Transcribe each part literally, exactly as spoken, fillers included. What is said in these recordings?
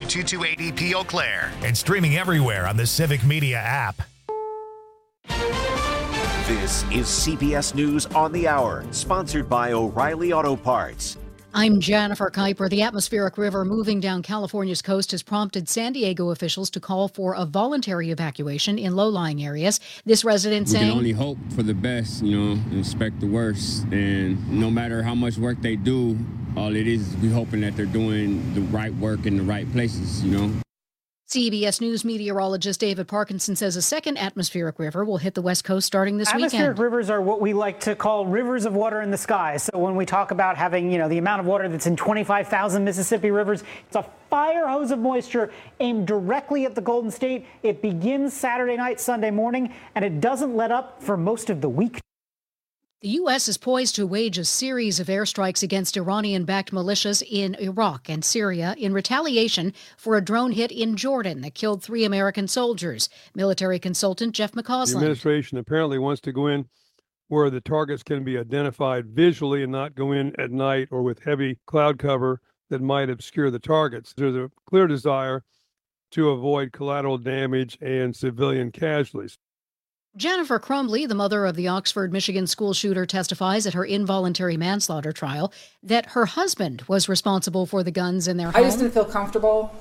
two two eight E P Eau Claire. And streaming everywhere on the Civic Media app. This is C B S News on the Hour, sponsored by O'Reilly Auto Parts. I'm Jennifer Kuiper. The atmospheric river moving down California's coast has prompted San Diego officials to call for a voluntary evacuation in low-lying areas. This resident we saying... We can only hope for the best, you know, and expect the worst. And no matter how much work they do, all it is is we hoping that they're doing the right work in the right places, you know. C B S News meteorologist David Parkinson says a second atmospheric river will hit the West Coast starting this atmospheric weekend. Atmospheric rivers are what we like to call rivers of water in the sky. So when we talk about having, you know, the amount of water that's in twenty-five thousand Mississippi rivers, it's a fire hose of moisture aimed directly at the Golden State. It begins Saturday night, Sunday morning, and it doesn't let up for most of the week. The U S is poised to wage a series of airstrikes against Iranian-backed militias in Iraq and Syria in retaliation for a drone hit in Jordan that killed three American soldiers. Military consultant Jeff McCausland. The administration apparently wants to go in where the targets can be identified visually and not go in at night or with heavy cloud cover that might obscure the targets. There's a clear desire to avoid collateral damage and civilian casualties. Jennifer Crumbley, the mother of the Oxford, Michigan school shooter, testifies at her involuntary manslaughter trial that her husband was responsible for the guns in their home. I just didn't feel comfortable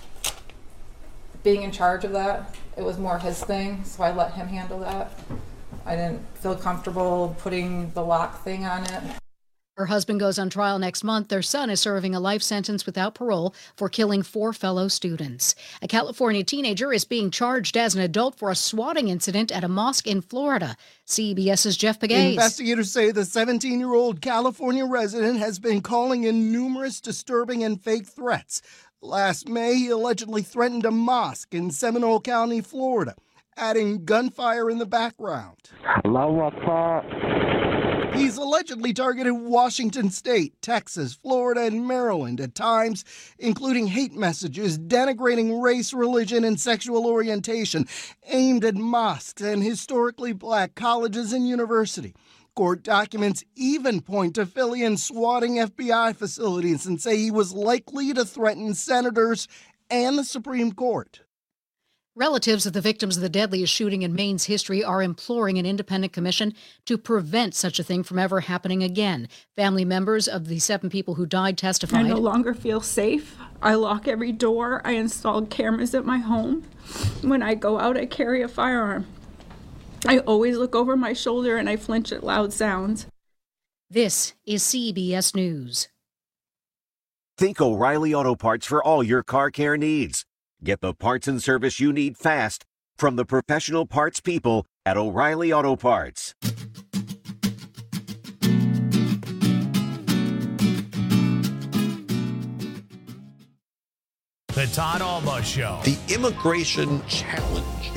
being in charge of that. It was more his thing, so I let him handle that. I didn't feel comfortable putting the lock thing on it. Her husband goes on trial next month. Their son is serving a life sentence without parole for killing four fellow students. A California teenager is being charged as an adult for a swatting incident at a mosque in Florida. CBS's Jeff Pegues. Investigators say the seventeen-year-old California resident has been calling in numerous disturbing and fake threats. Last May, he allegedly threatened a mosque in Seminole County, Florida, adding gunfire in the background. Allahu Akbar. He's allegedly targeted Washington State, Texas, Florida, and Maryland at times, including hate messages denigrating race, religion, and sexual orientation aimed at mosques and historically black colleges and universities. Court documents even point to Fillion swatting F B I facilities and say he was likely to threaten senators and the Supreme Court. Relatives of the victims of the deadliest shooting in Maine's history are imploring an independent commission to prevent such a thing from ever happening again. Family members of the seven people who died testified. I no longer feel safe. I lock every door. I installed cameras at my home. When I go out, I carry a firearm. I always look over my shoulder and I flinch at loud sounds. This is C B S News. Think O'Reilly Auto Parts for all your car care needs. Get the parts and service you need fast from the professional parts people at O'Reilly Auto Parts. The Todd Alba Show. The immigration challenge.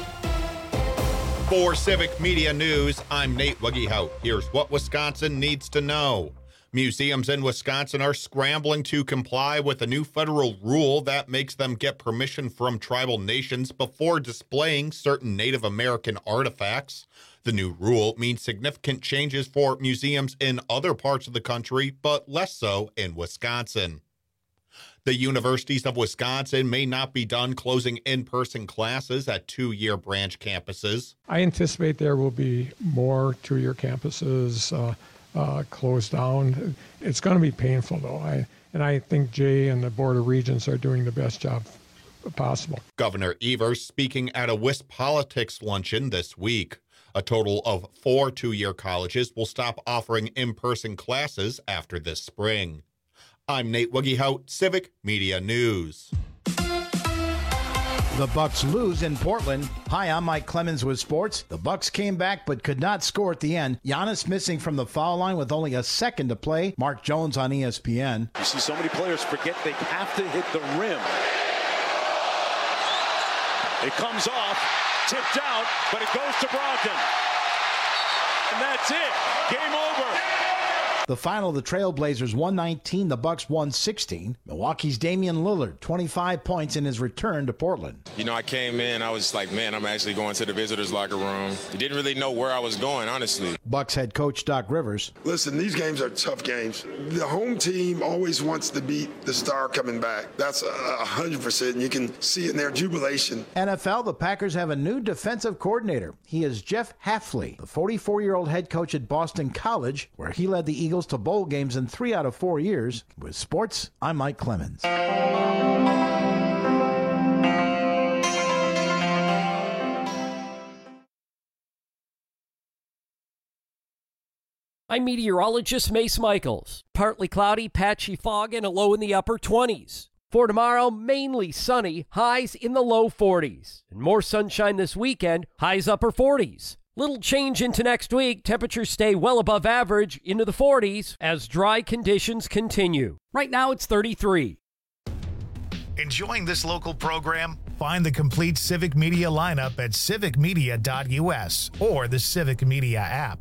For Civic Media News, I'm Nate Wuggehout. Here's what Wisconsin needs to know. Museums in Wisconsin are scrambling to comply with a new federal rule that makes them get permission from tribal nations before displaying certain Native American artifacts. The new rule means significant changes for museums in other parts of the country, but less so in Wisconsin. The universities of Wisconsin may not be done closing in-person classes at two-year branch campuses. I anticipate there will be more two-year campuses uh, Uh, closed down. It's going to be painful, though. I and I think Jay and the Board of Regents are doing the best job possible. Governor Evers speaking at a Wisp Politics luncheon this week. A total of four two-year colleges will stop offering in-person classes after this spring. I'm Nate Wuggehout, Civic Media News. The Bucks lose in Portland. Hi, I'm Mike Clemens with sports. The Bucks came back but could not score at the end. Giannis missing from the foul line with only a second to play. Mark Jones on E S P N. You see so many players forget they have to hit the rim. It comes off, tipped out, but it goes to Brogdon. And that's it. Game over. The final, the Trailblazers one nineteen, the Bucks one sixteen. Milwaukee's Damian Lillard, twenty-five points in his return to Portland. You know, I came in, I was like, man, I'm actually going to the visitors' locker room. Didn't really know where I was going, honestly. Bucks head coach Doc Rivers. Listen, these games are tough games. The home team always wants to beat the star coming back. That's a hundred percent. You can see it in their jubilation. N F L, the Packers have a new defensive coordinator. He is Jeff Hafley, the forty-four-year-old head coach at Boston College, where he led the Eagles to bowl games in three out of four years. With sports, I'm Mike Clemens. I'm meteorologist Mace Michaels. Partly cloudy, patchy fog, and a low in the upper twenties. For tomorrow, mainly sunny, highs in the low forties. And more sunshine this weekend, highs upper forties. Little change into next week. Temperatures stay well above average into the forties as dry conditions continue. Right now it's thirty-three. Enjoying this local program? Find the complete Civic Media lineup at civic media dot u s or the Civic Media app.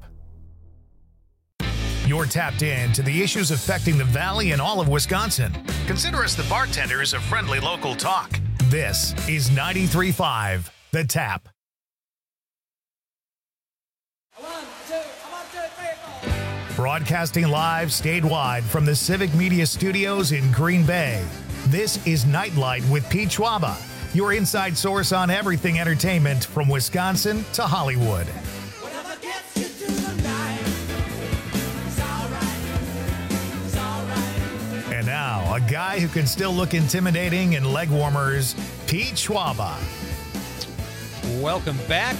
You're tapped in to the issues affecting the Valley and all of Wisconsin. Consider us the bartenders of friendly local talk. This is ninety-three point five The Tap. Broadcasting live statewide from the Civic Media Studios in Green Bay. This is Nightlight with Pete Schwaba, your inside source on everything entertainment from Wisconsin to Hollywood. And now, a guy who can still look intimidating in leg warmers, Pete Schwaba. Welcome back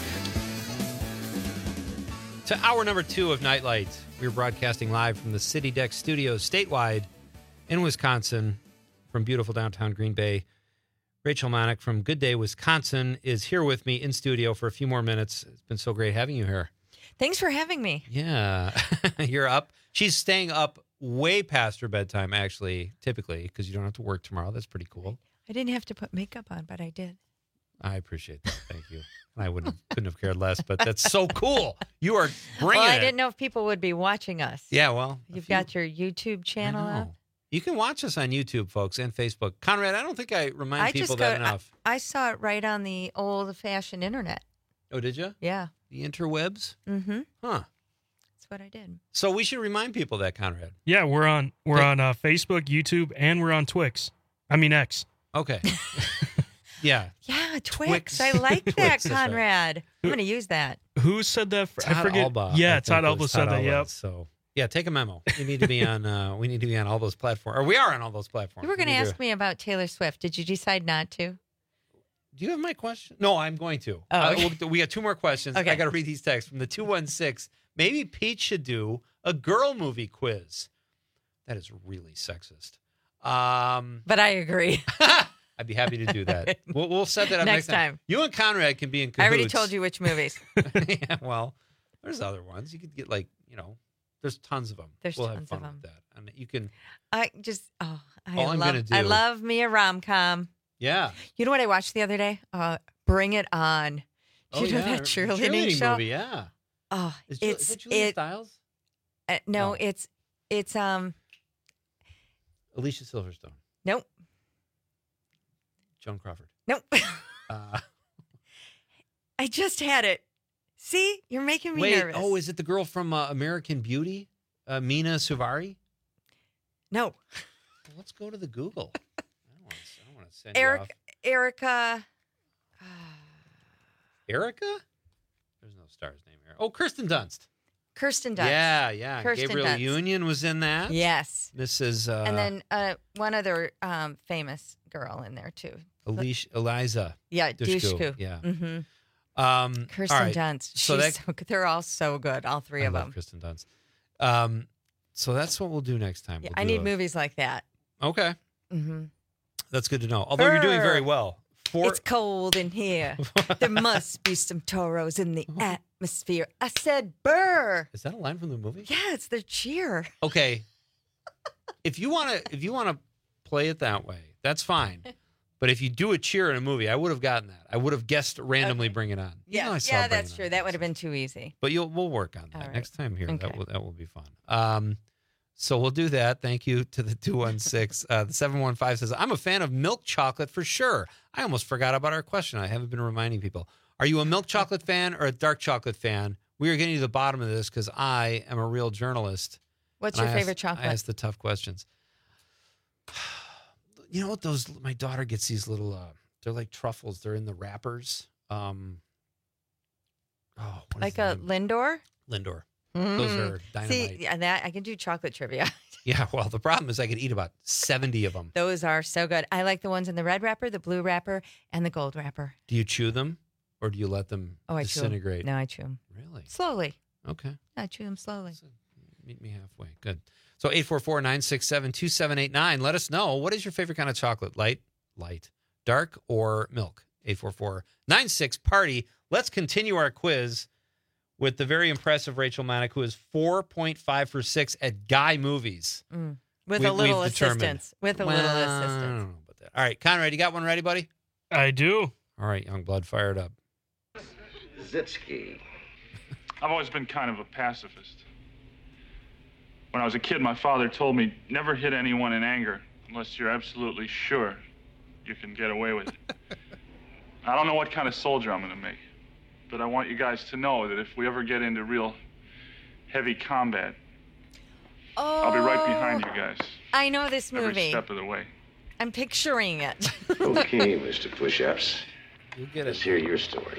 to hour number two of Nightlight. We're broadcasting live from the City Deck Studios statewide in Wisconsin from beautiful downtown Green Bay. Rachel Monick from Good Day, Wisconsin is here with me in studio for a few more minutes. It's been so great having you here. Thanks for having me. Yeah. You're up. She's staying up way past her bedtime, actually, typically, because you don't have to work tomorrow. That's pretty cool. I didn't have to put makeup on, but I did. I appreciate that. Thank you. I wouldn't have, couldn't have cared less, but that's so cool. You are bringing Well, I it. didn't know if people would be watching us. Yeah, well. You've got your YouTube channel up. You can watch us on YouTube, folks, and Facebook. Conrad, I don't think I remind I people just that go, enough. I, I saw it right on the old-fashioned internet. Oh, did you? Yeah. The interwebs? Mm-hmm. Huh. That's what I did. So we should remind people that, Conrad. Yeah, we're on we're Hey. on uh, Facebook, YouTube, and we're on Twix. I mean X. Okay. Yeah. Yeah, Twix. Twix. I like Twix, that, that's right. Conrad. I'm going to use that. Who said that? I Todd forget. Alba, yeah, I Todd think Alba was said Todd that. Alba. Yep. So yeah, take a memo. We need to be on. Uh, we need to be on all those platforms, or we are on all those platforms. You were going to We need ask me about Taylor Swift. Did you decide not to? Do you have my question? No, I'm going to. Oh, Uh, okay. we'll- we got two more questions. Okay. I got to read these texts from the two one six. Maybe Pete should do a girl movie quiz. That is really sexist. Um, But I agree. I'd be happy to do that. We'll, we'll set that up next, Next time. You and Conrad can be in cahoots. I already told you which movies. Yeah, well, there's other ones. You could get like, you know, there's tons of them. There's we'll tons have fun of with that. And you can, I just, oh, I All I'm love, gonna do- I love me a rom-com. yeah. You know what I watched the other day? Uh, Bring It On. Do Oh, you know yeah, that cheerleading, show? movie, yeah. Oh, Is, Ju- is it's it Julia it. Stiles? Uh, no, it's it's um. Alicia Silverstone. Nope. Joan Crawford. Nope. Uh, I just had it. See, you're making me wait, nervous. oh, is it the girl from uh, American Beauty? Uh, Mina Suvari? No. Well, let's go to the Google. I don't want to, I don't want to send Eric, you off. Erica. Erica? There's no star's name here. Oh, Kirsten Dunst. Kirsten Dunst. Yeah, yeah. Kirsten Gabriel Dunst. Union was in that. Yes. Missus Uh, and then uh, one other um, famous girl in there too. Alicia, Eliza. Yeah, Dushku. Dushku. Yeah. Mm-hmm. Um, Kirsten all right. Dunst. She's So that, so good. They're all so good. All three I of love them. Kirsten Dunst. Um, so that's what we'll do next time. Yeah, We'll I do need a- movies like that. Okay. Mm-hmm. That's good to know. Although you're doing very well. For It's cold in here. There must be some toros in the atmosphere. I said, "Burr." Is that a line from the movie? Yeah, it's their cheer. Okay. if you want to, if you want to play it that way, that's fine. But if you do a cheer in a movie, I would have gotten that. I would have guessed randomly Bring It On. You know Yeah, I saw yeah, Bring that's It true. On. That would have been too easy. But you'll we'll work on that All right. next time here. Okay. That will that will be fun. Um, So we'll do that. Thank you to the two one six. Uh, the seven one five says, I'm a fan of milk chocolate for sure. I almost forgot about our question. I haven't been reminding people. Are you a milk chocolate fan or a dark chocolate fan? We are getting to the bottom of this because I am a real journalist. What's your I favorite ask, chocolate? I ask the tough questions. You know what? Those my daughter gets these little. Uh, they're like truffles. They're in the wrappers. Um, oh, what like is the a name? Lindor. Lindor. Mm. Those are dynamite. See, yeah, that I can do chocolate trivia. Yeah. Well, the problem is I could eat about seventy of them. Those are so good. I like the ones in the red wrapper, the blue wrapper, and the gold wrapper. Do you chew them, or do you let them Oh, I chew 'em. disintegrate? No, I chew them. Really? Slowly. Okay. I chew them slowly. Meet me halfway. Good. So eight four four, nine six seven, two seven eight nine. Let us know, what is your favorite kind of chocolate? Light, light, dark, or milk? eight four four, nine six, party. Let's continue our quiz with the very impressive Rachel Manick, who is four point five for six at Guy Movies. Mm. With We- a little we've determined. assistance. With a Well, little I assistance. don't know about that. All right, Conrad, you got one ready, buddy? I do. All right, young blood, fire it up. Zipski. I've always been kind of a pacifist. When I was a kid, my father told me never hit anyone in anger unless you're absolutely sure you can get away with it. I don't know what kind of soldier I'm going to make, but I want you guys to know that if we ever get into real heavy combat, Oh, I'll be right behind you guys I know this every movie. step of the way. I'm picturing it. Okay, Mister Push-Ups. You get Let's hear your story.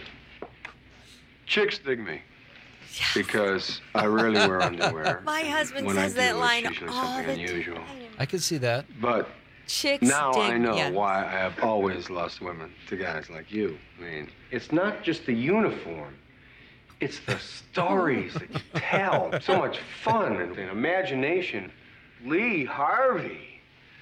Chicks dig me. Because I rarely wear underwear. My husband When I says do, that it's line usually all something the unusual. I can see that. But Chicks now dig, I know yeah. why I have always lost women to guys like you. I mean, it's not just the uniform. It's the stories that you tell. So much fun and, and imagination. Lee Harvey,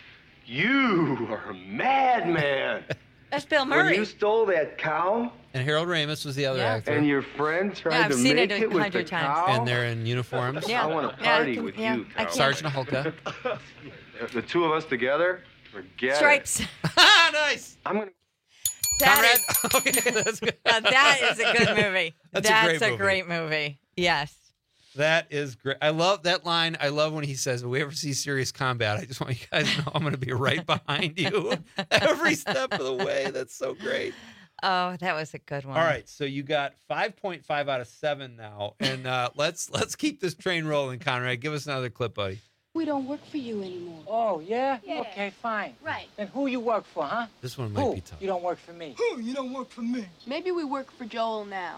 you are a madman. That's Bill When Murray. you stole that cow And Harold Ramis was the other Yeah. actor. and your friend tried Yeah, I've to seen make it a it with the hundred times. cow. And they're in uniforms. Yeah. I want to Yeah, I party can- with yeah, you, I Carol. can. Sergeant Hulka. The two of us together, forget Stripes. it. Nice. I'm gonna. That Conrad. is, Okay, that's good. now that is a good movie. That's a That's great a movie. great movie. Yes. That is great. I love that line. I love when he says, if we ever see serious combat, I just want you guys to know I'm going to be right behind you every step of the way. That's so great. Oh, that was a good one. All right, so you got five point five out of seven now, and uh, let's let's keep this train rolling, Conrad. Give us another clip, buddy. We don't work for you anymore. Oh, yeah? Yeah. Okay, fine. Right. Then who you work for, huh? This one might Who? be tough. You don't work for me. Who? You don't work for me. Maybe we work for Joel now.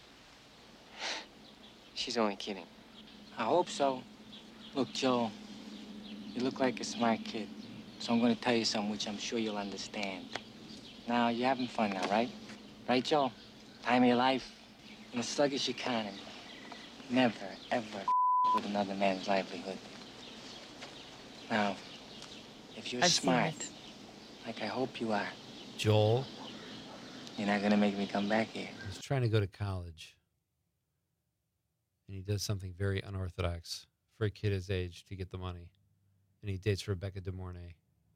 She's only kidding. I hope so. Look, Joe, you look like a smart kid. So I'm going to tell you something which I'm sure you'll understand. Now, you're having fun now, right? Right, Joe? Time of your life. In a sluggish economy. Never, ever with another man's livelihood. Now, if you're I've seen smart, it. like I hope you are, Joel you're not going to make me come back here. is trying to go to college, and he does something very unorthodox for a kid his age to get the money, and he dates Rebecca De Mornay,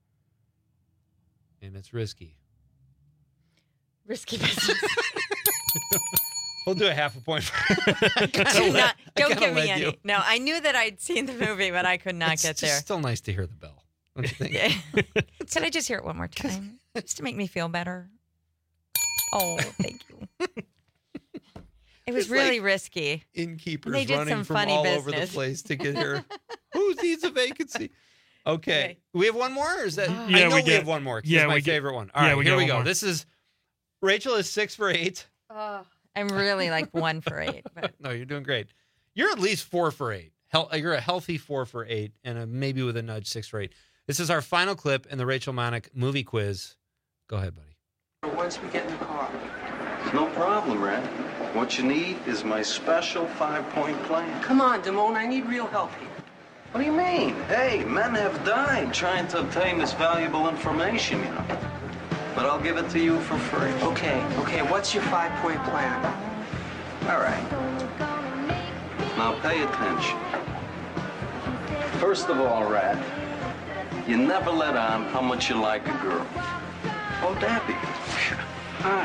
and it's risky. Risky business. We'll do a half a point. For I kinda Do let- not, I don't kinda give me led any. you. No, I knew that I'd seen the movie, but I could not It's get just there. still nice to hear the bell. Don't you think? Yeah. Can I just hear it one more time? Just to make me feel better. Oh, thank you. It was It's really like risky. Innkeepers They did running some from funny all business. over the place to get here. Who needs a vacancy? Okay. Okay. We have one more? Or is that I Yeah, know we we, get- have one more. 'Cause yeah, it's my we get- favorite one. All yeah, right, we here got we one go. more. This is Rachel is six for eight. Oh, I'm really like one for eight. But No, you're doing great. You're at least four for eight. Hel- You're a healthy four for eight, and a, maybe with a nudge six for eight. This is our final clip in the Rachel Manick movie quiz. Go ahead, buddy. Once we get in the car. No problem, Red. What you need is my special five-point plan. Come on, Damone, I need real help here. What do you mean? Hey, men have died trying to obtain this valuable information, you know. But I'll give it to you for free. Okay, okay, what's your five-point plan? All right. Now pay attention. First of all, Rat, you never let on how much you like a girl. Oh, Debbie. Hi.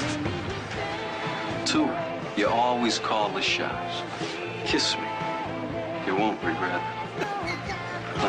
Two, you always call the shots. Kiss me. You won't regret it.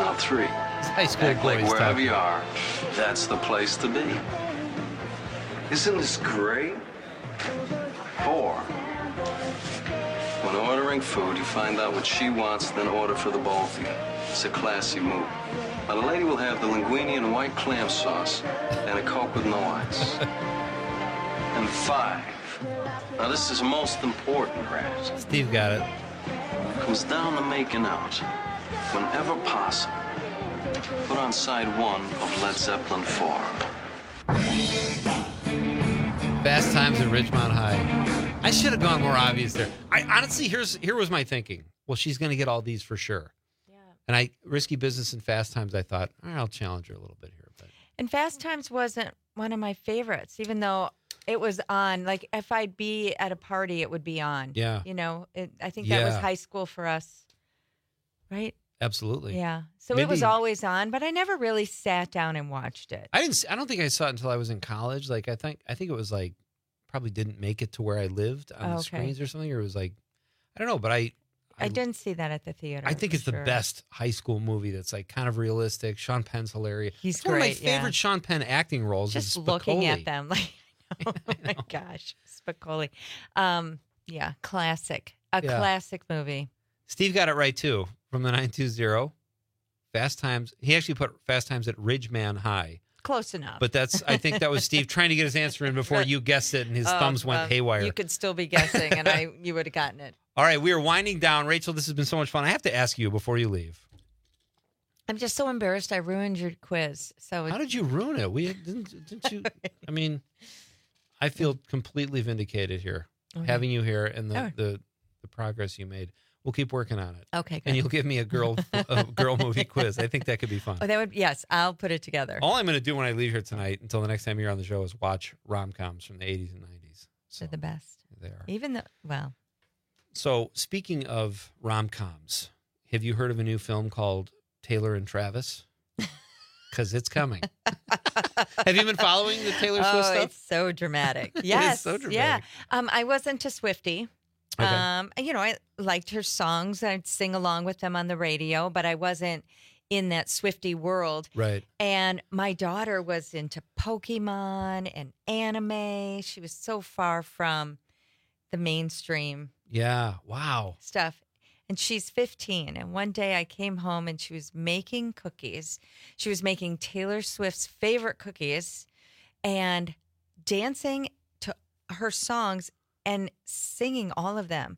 Now, three. High school Act like boys wherever talking. you are, that's the place to be. Isn't this great? Four. When ordering food, you find out what she wants, then order for the both of you. It's a classy move. Now, the lady will have the linguine and white clam sauce and a Coke with no ice. And five. Now, this is most important, Raz. Steve got it. Comes down to making out. Whenever possible, put on side one of Led Zeppelin four. Fast Times at Ridgemont High. I should have gone more obvious there. I honestly, here's here was my thinking. Well, she's going to get all these for sure. Yeah. And I Risky Business and Fast Times. I thought, all right, I'll challenge her a little bit here. But And Fast Times wasn't one of my favorites, even though it was on. Like if I'd be at a party, it would be on. Yeah. You know, it, I think that was Yeah. high school for us, right? absolutely. Yeah. So Maybe, it was always on, but I never really sat down and watched it. I didn't. s- I don't think I saw it until I was in college. Like I think. I think it was like probably didn't make it to where I lived on Oh, the okay. screens or something. Or it was like I don't know. But I. I didn't see that at the theater. I think for it's the sure. best high school movie that's like kind of realistic. Sean Penn's hilarious. He's It's one of my great, yeah. favorite Sean Penn acting roles. Just is looking at Spicoli. them, like, oh my gosh, Spicoli. Um, yeah, classic, a Yeah. classic movie. Steve got it right too from the nine two zero. Fast Times. He actually put Fast Times at Ridgeman High. Close enough. But that's. I think that was Steve trying to get his answer in before you guessed it, and his Oh, thumbs went well, haywire. You could still be guessing, and I you would have gotten it. All right, we are winding down. Rachel, this has been so much fun. I have to ask you before you leave. I'm just so embarrassed. I ruined your quiz. So How did you ruin it? We didn't. Didn't you? I mean, I feel completely vindicated here, Okay. having you here and the, All right. the the progress you made. We'll keep working on it. Okay, good. And you'll give me a girl a girl movie quiz. I think that could be fun. Oh, that would yes. I'll put it together. All I'm going to do when I leave here tonight, until the next time you're on the show, is watch rom-coms from the eighties and nineties. They're the best. They are. Even though, well, So, speaking of rom-coms, have you heard of a new film called Taylor and Travis? Because it's coming. Have you been following the Taylor Swift oh, stuff? it's so dramatic. It is Yes, so yeah. dramatic. Um, I wasn't a Swiftie. Okay. Um, you know, I liked her songs. I'd sing along with them on the radio, but I wasn't in that Swiftie world. Right. And my daughter was into Pokemon and anime. She was so far from the mainstream Yeah. Wow. stuff. And she's fifteen. And one day I came home and she was making cookies. She was making Taylor Swift's favorite cookies and dancing to her songs and singing all of them.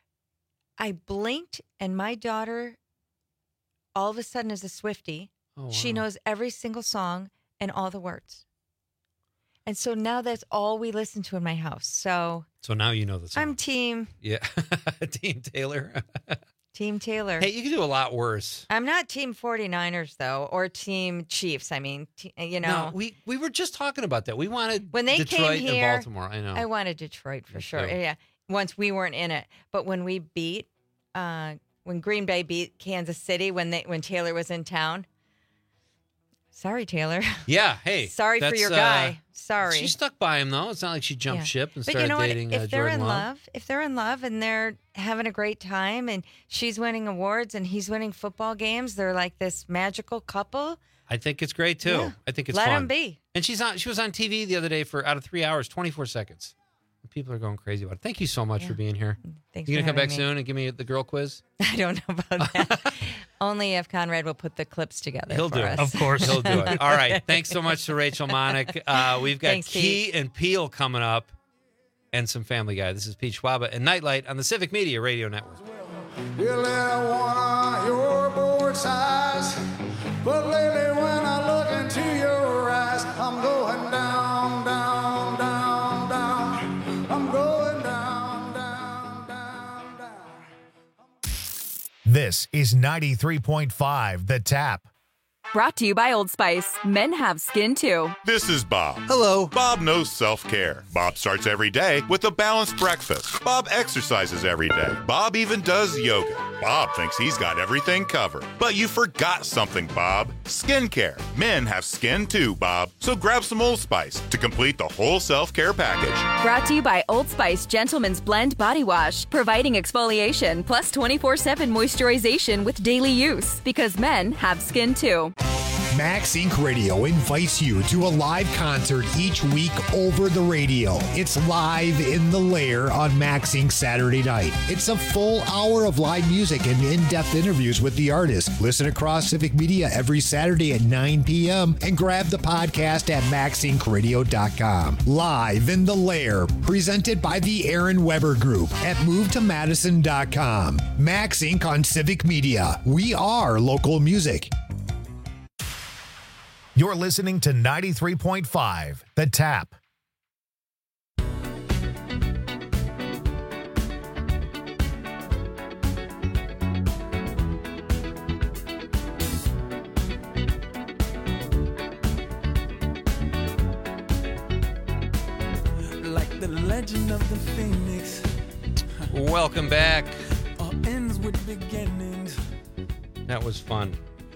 I blinked and my daughter all of a sudden is a Swiftie. Oh, She wow. knows every single song and all the words. And so now that's all we listen to in my house. So So now you know the song. I'm team Yeah. Team Taylor. Team Taylor. Hey, you can do a lot worse. I'm not team 49ers though, or team Chiefs. I mean, t- you know, No, we, we were just talking about that. We wanted when they Detroit came here, and Baltimore. I know. I wanted Detroit for Me sure. too. Yeah. Once we weren't in it, but when we beat, uh, when Green Bay beat Kansas City, when they when Taylor was in town. Sorry, Taylor. Yeah. Hey. Sorry for that's, your uh, guy. Sorry. She stuck by him though. It's not like she jumped Yeah. ship and But started you know what? dating If uh, they're Jordan in Love. love, if they're in love and they're having a great time and she's winning awards and he's winning football games, they're like this magical couple. I think it's great too. Yeah. I think it's Let fun. 'em be. And she's on. She was on T V the other day for out of three hours, twenty-four seconds. People are going crazy about it. Thank you so much for being here. Thanks You for gonna come having back me. soon and give me the girl quiz? I don't know about that. Only if Conrad will put the clips together. He'll for do us. it. Of course, he'll do it. All right. Thanks so much to Rachel Monick. Uh, we've got Thanks, Key Pete. and Peele coming up, and some Family Guy. This is Pete Schwaba and Nightlight on the Civic Media Radio Network. You let one of your board's eyes, but lately when I look into your eyes, I'm going down, down, down, down. I'm going down, down, down, down. This is ninety-three point five The Tap. Brought to you by Old Spice. Men have skin too. This is Bob. Hello. Bob knows self-care. Bob starts every day with a balanced breakfast. Bob exercises every day. Bob even does yoga. Bob thinks he's got everything covered. But you forgot something, Bob. Skincare. Men have skin too, Bob. So grab some Old Spice to complete the whole self-care package. Brought to you by Old Spice Gentleman's Blend Body Wash. Providing exfoliation plus twenty-four seven moisturization with daily use. Because men have skin too. Max Incorporated. Radio invites you to a live concert each week over the radio. It's Live in the Lair on Max Incorporated. Saturday night. It's a full hour of live music and in-depth interviews with the artist. Listen across Civic Media every Saturday at nine p.m. and grab the podcast at max inc radio dot com. Live in the Lair, presented by the Aaron Weber Group at move to madison dot com. Max Incorporated on Civic Media. We are local music. You're listening to ninety-three point five, The Tap. Like the legend of the Phoenix. Welcome back. All ends with beginnings. That was fun.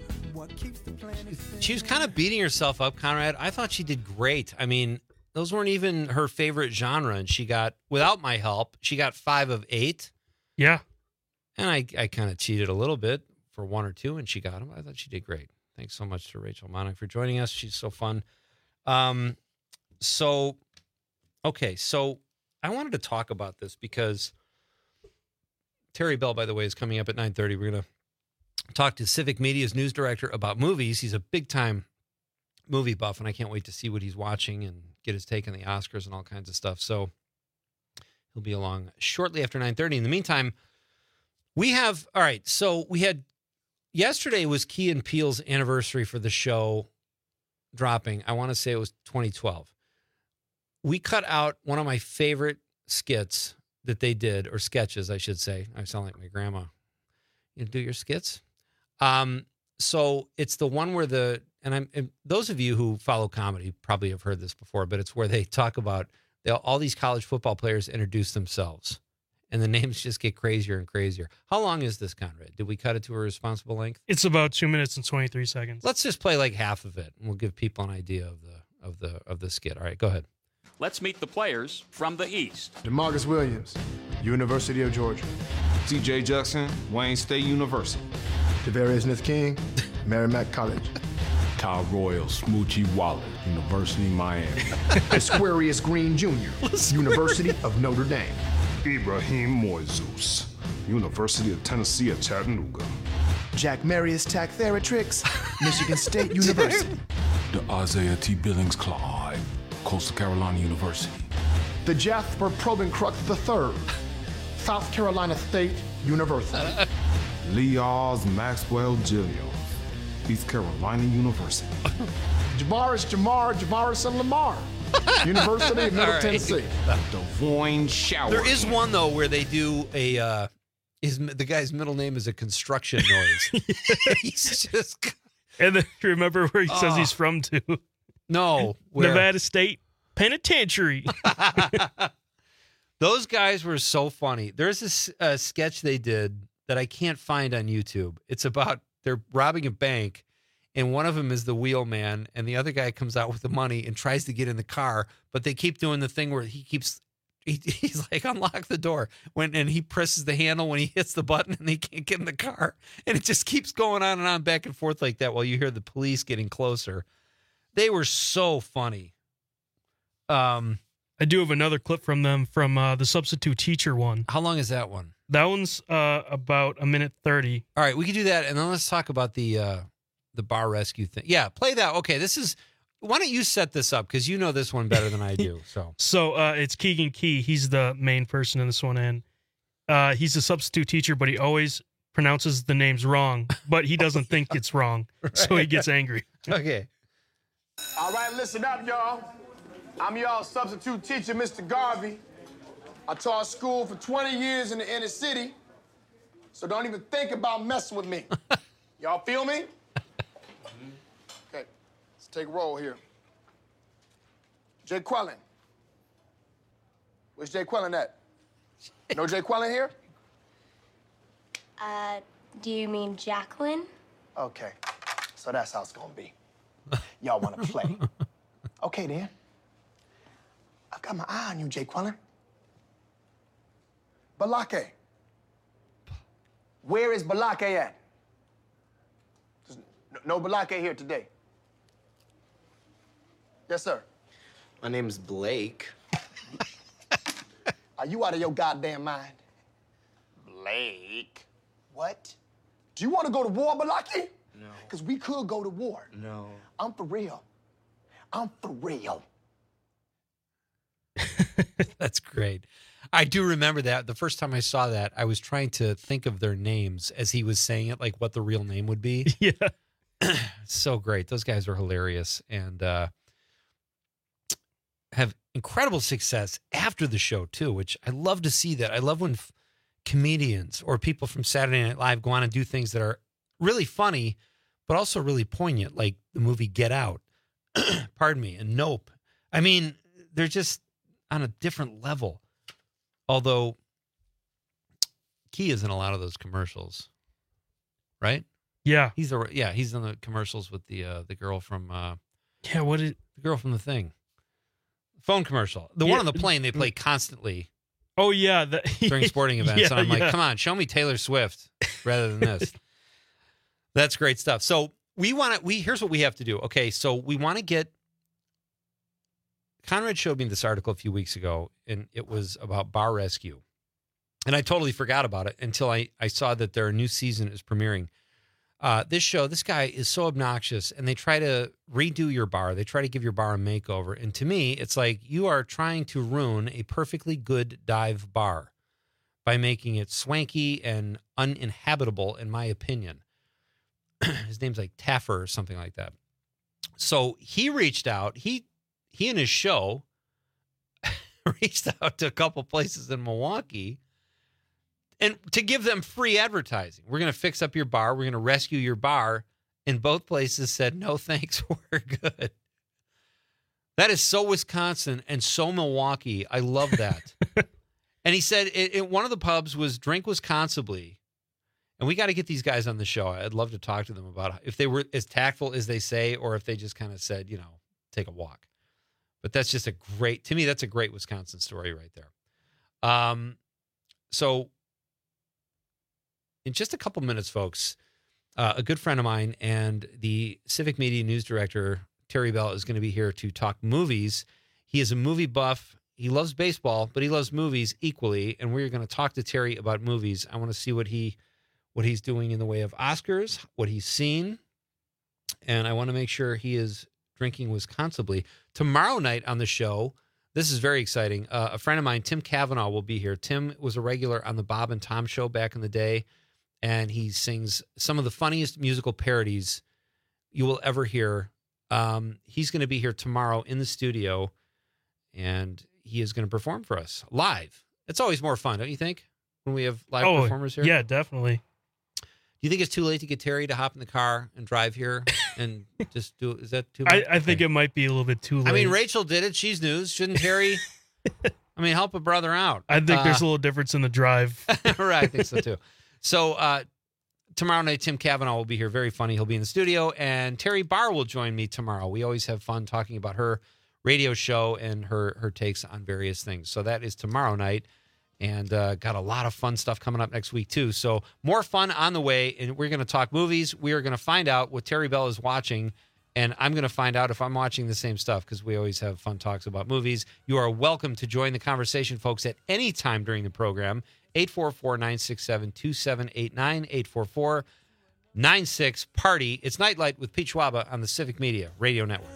She was kind of beating herself up, Conrad. I thought she did great. I mean, those weren't even her favorite genre, and she got, without my help, she got five of eight. Yeah. And I, I kind of cheated a little bit for one or two, and she got them. I thought she did great. Thanks so much to Rachel Monack for joining us. She's so fun. Um, so, okay, so I wanted to talk about this because Terry Bell, by the way, is coming up at nine thirty. We're going to talk to Civic Media's news director about movies. He's a big-time movie buff, and I can't wait to see what he's watching and get his take on the Oscars and all kinds of stuff. So he'll be along shortly after nine thirty. In the meantime, we have, all right, so we had, yesterday was Key and Peele's anniversary for the show dropping. I want to say it was twenty twelve. We cut out one of my favorite skits that they did, or sketches, I should say. I sound like my grandma. You do your skits? Um, so it's the one where the, and I'm, and those of you who follow comedy probably have heard this before, but it's where they talk about they, all these college football players introduce themselves and the names just get crazier and crazier. How long is this, Conrad? Did we cut it to a responsible length? It's about two minutes and twenty-three seconds. Let's just play like half of it and we'll give people an idea of the, of the, of the skit. All right, go ahead. Let's meet the players from the East. DeMarcus Williams, University of Georgia. T J Jackson, Wayne State University. Devarius Smith King, Merrimack College. Ty Royal, Smoochie Wallet, University of Miami. Aquarius Green Junior, University of Notre Dame. Ibrahim Moises, University of Tennessee at Chattanooga. Jack Marius Tack-Theratrix, Michigan State University. The Isaiah T. Billings Clyde, Coastal Carolina University. The Jasper Probencrux the third, South Carolina State University. Lee Oz Maxwell Junior, East Carolina University. Javaris Jamar Javaris and Lamar, University of Middle right. Tennessee. Devon Shower. There is one, though, where they do a, uh, his, the guy's middle name is a construction noise. He's just... And then remember where he says Oh. he's from, too? No. Where? Nevada State Penitentiary. Those guys were so funny. There's this uh, sketch they did that I can't find on YouTube. It's about they're robbing a bank, and one of them is the wheelman, and the other guy comes out with the money and tries to get in the car, but they keep doing the thing where he keeps he, he's like, unlock the door when and he presses the handle when he hits the button, and they can't get in the car, and it just keeps going on and on back and forth like that while you hear the police getting closer. They were so funny. Um. I do have another clip from them from uh, the substitute teacher one. How long is that one? That one's uh, about a minute thirty. All right, we can do that, and then let's talk about the uh, the bar rescue thing. Yeah, play that. Okay, this is. Why don't you set this up because you know this one better than I do. So, so uh, it's Keegan Key. He's the main person in this one, and uh, he's a substitute teacher, but he always pronounces the names wrong. But he doesn't think it's wrong, right. So he gets angry. Okay. All right, listen up, y'all. I'm y'all substitute teacher, Mister Garvey. I taught school for twenty years in the inner city, so don't even think about messing with me. Y'all feel me? take a roll here. Jay Quellen. Where's Jay Quellen at? No Jay Quellen here? Uh, do you mean Jacqueline? Okay, so that's how it's gonna be. Y'all wanna play? Okay, then. I've got my eye on you, Jay Quellen. Balake. Where is Balake at? There's no Balake here today. Yes, sir. My name's Blake. Are you out of your goddamn mind? Blake. What? Do you want to go to war, Balake? No. Because we could go to war. No. I'm for real. I'm for real. That's great. I do remember that. The first time I saw that, I was trying to think of their names as he was saying it, like what the real name would be. Yeah. So great. Those guys are hilarious and uh, have incredible success after the show, too, which I love to see that. I love when f- comedians or people from Saturday Night Live go on and do things that are really funny, but also really poignant, like the movie Get Out. Pardon me. And Nope. I mean, they're just on a different level. Although Key is in a lot of those commercials, right? Yeah, he's a yeah he's in the commercials with the uh, the girl from uh, yeah what is the girl from The Thing, phone commercial, the yeah. one on the plane they play constantly. Oh yeah, the, during sporting events, yeah, and I'm yeah. like, come on, show me Taylor Swift rather than this. That's great stuff. So we want to we here's what we have to do. Okay, so we want to get. Conrad showed me this article a few weeks ago, and it was about Bar Rescue. And I totally forgot about it until I, I saw that their new season is premiering. Uh, this show, this guy is so obnoxious, and they try to redo your bar. They try to give your bar a makeover. And to me, it's like you are trying to ruin a perfectly good dive bar by making it swanky and uninhabitable, in my opinion. His name's like Taffer or something like that. So he reached out. He... He and his show reached out to a couple places in Milwaukee and to give them free advertising. We're going to fix up your bar. We're going to rescue your bar. And both places said, no, thanks. We're good. That is so Wisconsin and so Milwaukee. I love that. And he said it, it, one of the pubs was Drink Wisconsibly. And we got to get these guys on the show. I'd love to talk to them about if they were as tactful as they say, or if they just kind of said, you know, take a walk. But that's just a great, to me, that's a great Wisconsin story right there. Um, so in just a couple minutes, folks, uh, a good friend of mine and the Civic Media News Director, Terry Bell, is going to be here to talk movies. He is a movie buff. He loves baseball, but he loves movies equally. And we're going to talk to Terry about movies. I want to see what he, what he's doing in the way of Oscars, what he's seen. And I want to make sure he is drinking Wisconsibly. Tomorrow night on the show, this is very exciting. Uh, a friend of mine, Tim Cavanaugh, will be here. Tim was a regular on the Bob and Tom show back in the day, and he sings some of the funniest musical parodies you will ever hear. Um, he's going to be here tomorrow in the studio, and he is going to perform for us live. It's always more fun, don't you think, when we have live oh, performers here? Yeah, definitely. Do you think it's too late to get Terry to hop in the car and drive here and just do? Is that too much? I, I think it might be a little bit too late. I mean, Rachel did it. She's news. Shouldn't Terry? I mean, help a brother out. I think uh, there's a little difference in the drive. Right, I think so too. So uh, tomorrow night, Tim Cavanaugh will be here. Very funny. He'll be in the studio, and Terry Barr will join me tomorrow. We always have fun talking about her radio show and her her takes on various things. So that is tomorrow night. And uh, got a lot of fun stuff coming up next week, too. So more fun on the way, and we're going to talk movies. We are going to find out what Terry Bell is watching, and I'm going to find out if I'm watching the same stuff, because we always have fun talks about movies. You are welcome to join the conversation, folks, at any time during the program. eight four four, nine six seven, two seven eight nine, eight four four, nine six, party. It's Nightlight with Pete Schwaba on the Civic Media Radio Network.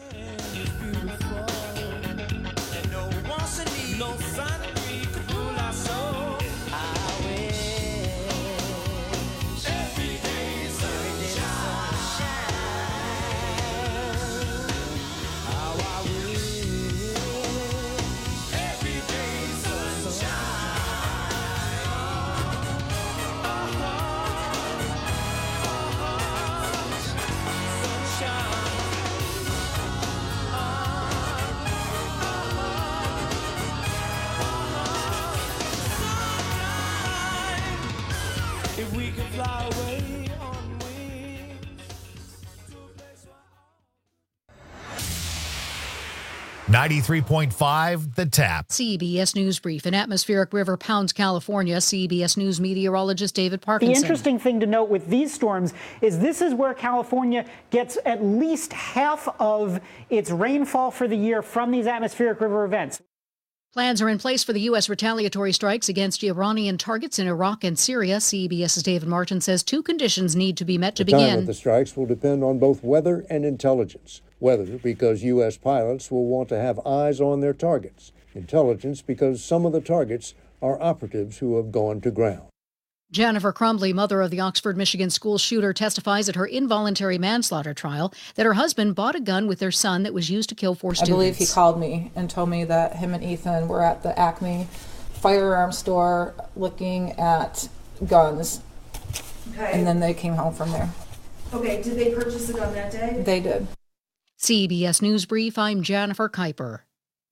ninety-three point five The Tap. C B S News Brief. An atmospheric river pounds California. C B S News meteorologist David Parkinson. The interesting thing to note with these storms is this is where California gets at least half of its rainfall for the year from these atmospheric river events. Plans are in place for the U S retaliatory strikes against Iranian targets in Iraq and Syria. CBS's David Martin says two conditions need to be met to the time begin. of the strikes will depend on both weather and intelligence. Weather because U S pilots will want to have eyes on their targets. Intelligence because some of the targets are operatives who have gone to ground. Jennifer Crumbly, mother of the Oxford, Michigan school shooter, testifies at her involuntary manslaughter trial that her husband bought a gun with their son that was used to kill four I students. believe he called me and told me that him and Ethan were at the Acme firearm store looking at guns. Okay. And then they came home from there. Okay, did they purchase a gun that day? They did. C B S News Brief, I'm Jennifer Kuiper.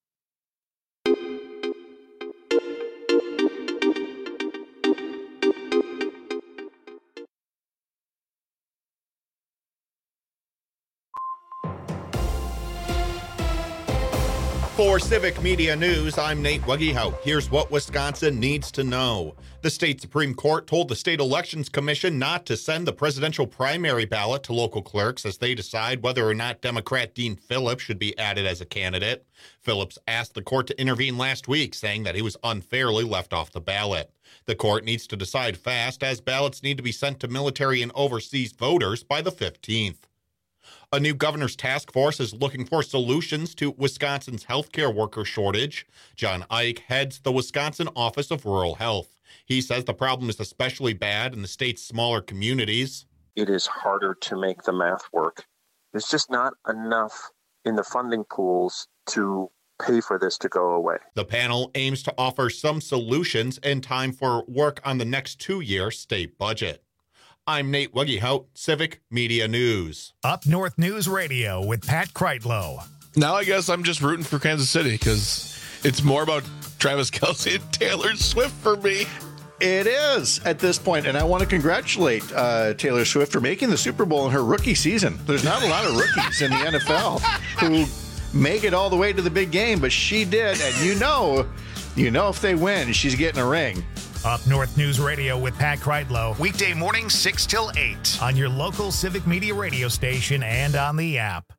For Civic Media News, I'm Nate Wuggyhout. Here's what Wisconsin needs to know. The state Supreme Court told the State Elections Commission not to send the presidential primary ballot to local clerks as they decide whether or not Democrat Dean Phillips should be added as a candidate. Phillips asked the court to intervene last week, saying that he was unfairly left off the ballot. The court needs to decide fast, as ballots need to be sent to military and overseas voters by the fifteenth. A new governor's task force is looking for solutions to Wisconsin's healthcare worker shortage. John Ike heads the Wisconsin Office of Rural Health. He says the problem is especially bad in the state's smaller communities. It is harder to make the math work. There's just not enough in the funding pools to pay for this to go away. The panel aims to offer some solutions in time for work on the next two-year state budget. I'm Nate Wuggyhout, Civic Media News. Up North News Radio with Pat Kreitlow. Now I guess I'm just rooting for Kansas City because it's more about Travis Kelce and Taylor Swift for me. It is at this point, and I want to congratulate uh, Taylor Swift for making the Super Bowl in her rookie season. There's not a lot of rookies in the N F L who make it all the way to the big game, but she did, and you know, you know if they win, she's getting a ring. Up North News Radio with Pat Kreitlow. Weekday mornings six till eight on your local Civic Media radio station and on the app.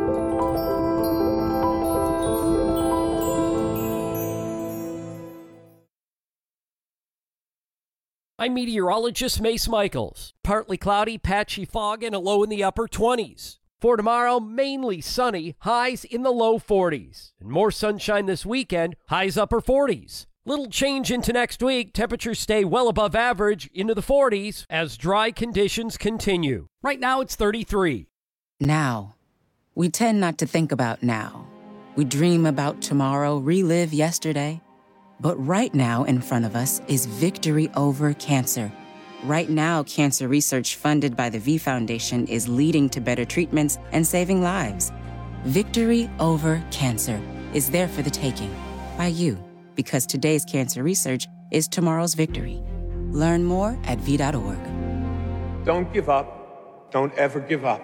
I'm meteorologist Mace Michaels. Partly cloudy, patchy fog, and a low in the upper twenties. For tomorrow, mainly sunny, highs in the low forties. And more sunshine this weekend, highs upper forties. Little change into next week. Temperatures stay well above average into the forties as dry conditions continue. Right now it's thirty-three. Now. We tend not to think about now. We dream about tomorrow, relive yesterday. But right now in front of us is victory over cancer. Right now, cancer research funded by the V Foundation is leading to better treatments and saving lives. Victory over cancer is there for the taking by you. Because today's cancer research is tomorrow's victory. Learn more at v dot org. Don't give up. Don't ever give up.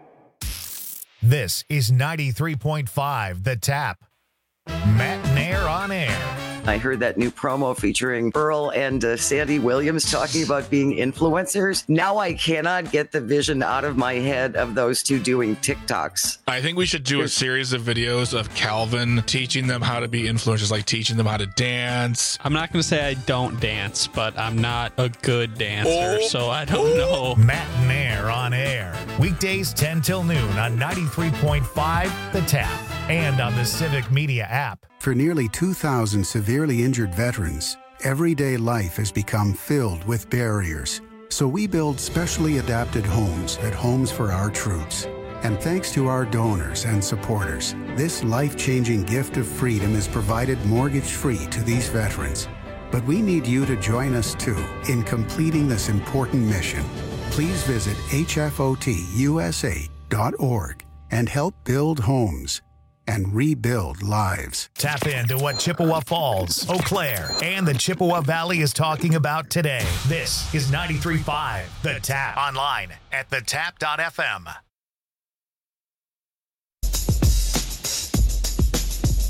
This is ninety-three point five The Tap. Matt Nair on air. I heard that new promo featuring Earl and uh, Sandy Williams talking about being influencers. Now I cannot get the vision out of my head of those two doing TikToks. I think we should do a series of videos of Calvin teaching them how to be influencers, like teaching them how to dance. I'm not going to say I don't dance, but I'm not a good dancer, Oh. so I don't know. Matt Nair on air. Weekdays ten till noon on ninety-three point five The Tap and on the Civic Media app. For nearly two thousand severely injured veterans, everyday life has become filled with barriers. So we build specially adapted homes at Homes for Our Troops. And thanks to our donors and supporters, this life-changing gift of freedom is provided mortgage-free to these veterans. But we need you to join us too in completing this important mission. Please visit H F O T U S A dot org and help build homes and rebuild lives. Tap into what Chippewa Falls, Eau Claire, and the Chippewa Valley is talking about today. This is ninety-three point five The Tap. Online at the tap dot f m.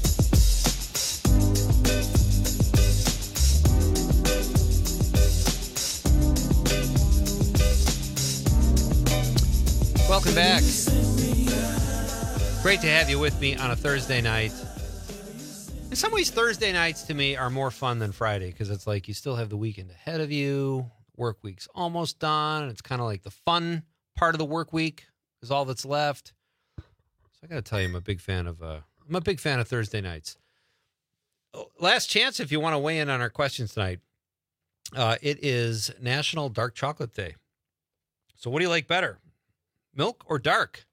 Welcome back. Great to have you with me on a Thursday night. In some ways, Thursday nights to me are more fun than Friday because it's like you still have the weekend ahead of you. Work week's almost done. And it's kind of like the fun part of the work week is all that's left. So I got to tell you, I'm a big fan of uh, I'm a big fan of Thursday nights. Last chance if you want to weigh in on our questions tonight. Uh, it is National Dark Chocolate Day. So what do you like better, milk or dark?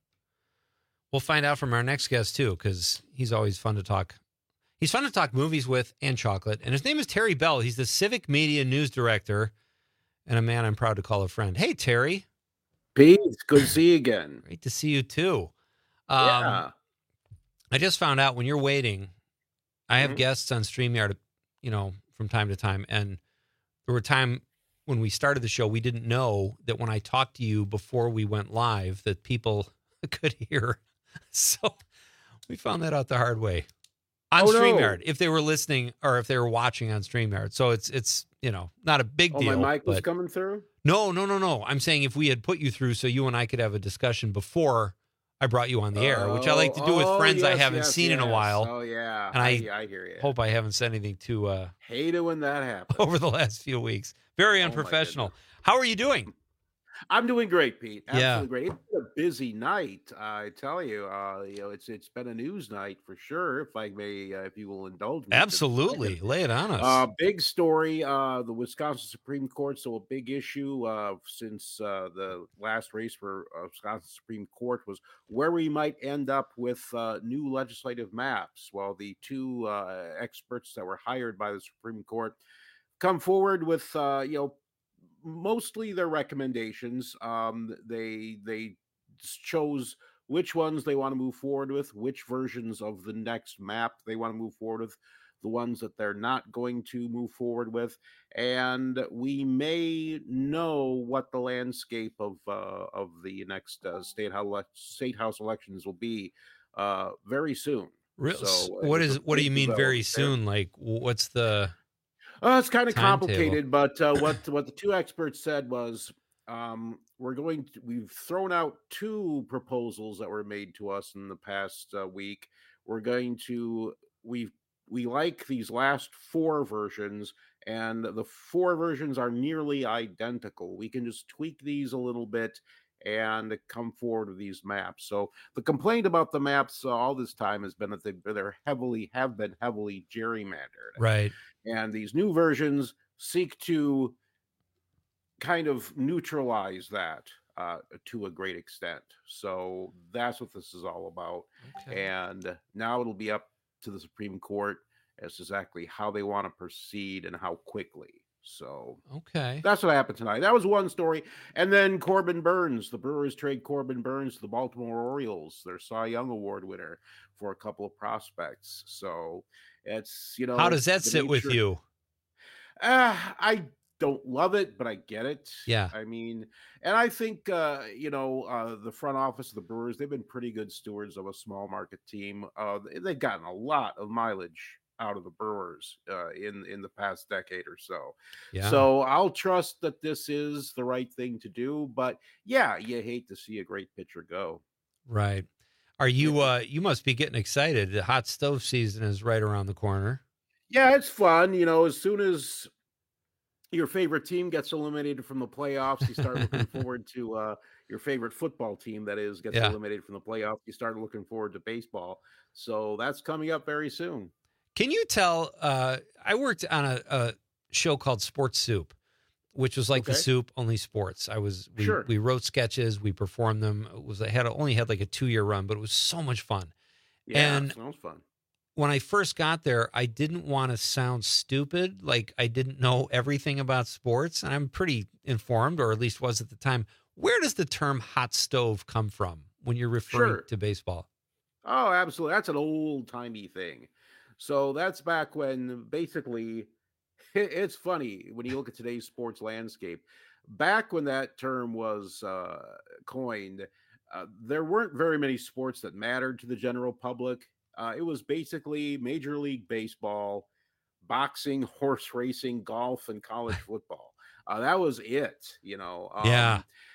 We'll find out from our next guest, too, because he's always fun to talk. He's fun to talk movies with and chocolate. And his name is Terry Bell. He's the Civic Media News Director and a man I'm proud to call a friend. Hey, Terry. Pete, good to see you again. Great to see you, too. Um, yeah. I just found out when you're waiting, I have Mhm. guests on StreamYard, you know, from time to time. And there were a time when we started the show, we didn't know that when I talked to you before we went live, that people could hear. So we found that out the hard way on Oh, no. StreamYard, if they were listening or if they were watching on StreamYard. So it's, it's you know, not a big Oh, deal. my mic was but coming through? no, no, no, no. I'm saying if we had put you through so you and I could have a discussion before I brought you on the air, which I like to do with Oh, friends I yes, haven't yes, seen in a yes. while. Oh, yeah. And I, I, I hear you. hope I haven't said anything too uh, Hate it when that happens. over the last few weeks. Very Oh, my unprofessional. How are you doing? I'm doing great, Pete. Absolutely Yeah. great. It's been a busy night, I tell you. Uh, you know, it's it's been a news night for sure. If I may, uh, if you will indulge me. just a second. Absolutely. Lay it on us. Uh, big story. Uh, the Wisconsin Supreme Court. So a big issue uh, since uh, the last race for uh, Wisconsin Supreme Court was where we might end up with uh, new legislative maps. Well, the two uh, experts that were hired by the Supreme Court come forward with uh, you know mostly their recommendations. Um, they they chose which ones they want to move forward with, which versions of the next map they want to move forward with, the ones that they're not going to move forward with, and we may know what the landscape of uh, of the next uh, state house state house elections will be uh, very soon. Real, So, uh, what there's is a what do you big mean very development there. soon? Like what's the Uh, it's kind of timetable? complicated, but uh, what what the two experts said was um, we're going to, we've thrown out two proposals that were made to us in the past uh, week. We're going to we we like these last four versions, and the four versions are nearly identical. We can just tweak these a little bit and come forward with these maps. So the complaint about the maps uh, all this time has been that they, they're heavily have been heavily gerrymandered. Right. And these new versions seek to kind of neutralize that uh, to a great extent. So that's what this is all about. Okay. And now it'll be up to the Supreme Court as to exactly how they want to proceed and how quickly. So Okay. that's what happened tonight. That was one story. And then Corbin Burns, the Brewers trade Corbin Burns to the Baltimore Orioles, their Cy Young Award winner, for a couple of prospects. So it's, you know, How does that the sit with nature- you? Uh, I don't love it, but I get it. Yeah. I mean, and I think, uh, you know, uh, the front office of the Brewers, they've been pretty good stewards of a small market team. Uh, they've gotten a lot of mileage out of the Brewers uh, in in the past decade or so. Yeah. So I'll trust that this is the right thing to do. But yeah, you hate to see a great pitcher go. Right. Are you uh you must be getting excited. The hot stove season is right around the corner. Yeah, it's fun. You know, as soon as your favorite team gets eliminated from the playoffs, you start looking forward to uh, your favorite football team, that is, gets Yeah. eliminated from the playoffs. You start looking forward to baseball. So that's coming up very soon. Can you tell uh I worked on a, a show called Sports Soup, which was like the Okay. soup, only sports. I was we, Sure. we wrote sketches, we performed them. It was I had only had like a two year run, but it was so much fun. Yeah, And sounds fun. when I first got there, I didn't want to sound stupid, like I didn't know everything about sports, and I'm pretty informed, or at least was at the time. Where does the term hot stove come from when you're referring Sure. to baseball? Oh, absolutely. That's an old timey thing. So that's back when basically it- it's funny when you look at today's sports landscape. Back when that term was uh, coined, uh, there weren't very many sports that mattered to the general public. Uh, it was basically Major League Baseball, boxing, horse racing, golf, and college football. Uh, that was it, you know. Um, Yeah.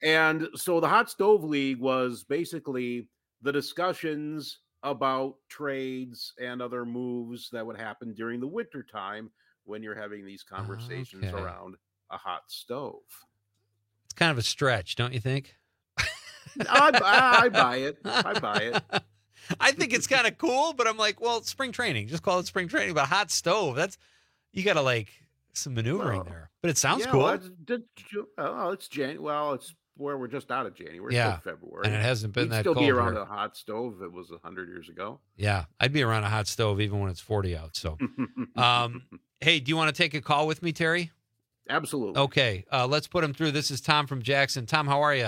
And so the Hot Stove League was basically the discussions about trades and other moves that would happen during the winter time when you're having these conversations Okay. around a hot stove. It's kind of a stretch, don't you think? I, I, I buy it. I buy it. I think it's kind of cool, but I'm like, well, it's spring training. Just call it spring training. But hot stove, that's you got to like some maneuvering Well, there. But it sounds yeah, cool. Well, it's, oh, it's Jan. Well, it's where we're just out of January. Yeah, it's February, and it hasn't been We'd that still cold be around here. a hot stove. If it was a hundred years ago. Yeah, I'd be around a hot stove even when it's forty out. So, um, hey, do you want to take a call with me, Terry? Absolutely. Okay, uh, let's put him through. This is Tom from Jackson. Tom, how are you?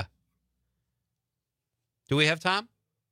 Do we have Tom?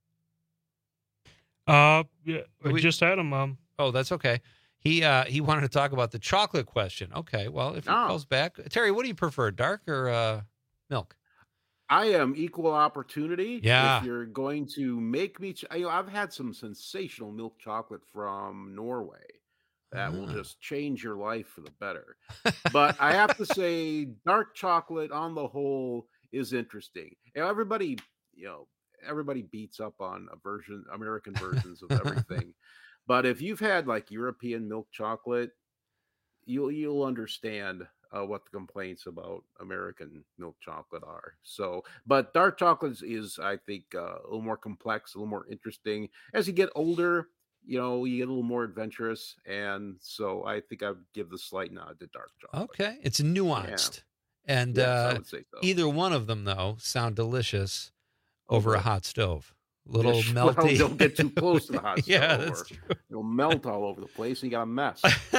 Uh, yeah, we We- just had him. Um, Oh, that's okay. He uh, he wanted to talk about the chocolate question. Okay, well, if he Oh. calls back, Terry, what do you prefer, dark or uh, milk? I am equal opportunity. Yeah. If you're going to make me, ch- you know, I've had some sensational milk chocolate from Norway that will Ah. just change your life for the better. But I have to say, dark chocolate on the whole is interesting. You know, everybody, you know, everybody beats up on a version, American versions of everything. But if you've had like European milk chocolate, you'll you'll understand uh, what the complaints about American milk chocolate are. So, but dark chocolate is, I think, uh, a little more complex, a little more interesting. As you get older, you know, you get a little more adventurous, and so I think I'd give the slight nod to dark chocolate. Okay, it's nuanced, and Yes, I uh, would say so. either one of them though sound delicious over a Over- hot stove. Little Dish- well, melty. don't get too close to the hot stove, Yeah, that's or true. it'll melt all over the place, and you got a mess.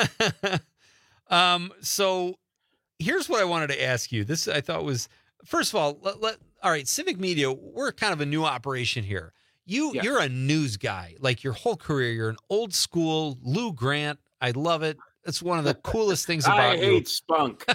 um, so here's what I wanted to ask you. This I thought was first of all, let, let all right, Civic Media, we're kind of a new operation here. You Yes. you're a news guy. Like your whole career, you're an old school Lou Grant. I love it. It's one of the coolest things about I you. hate spunk.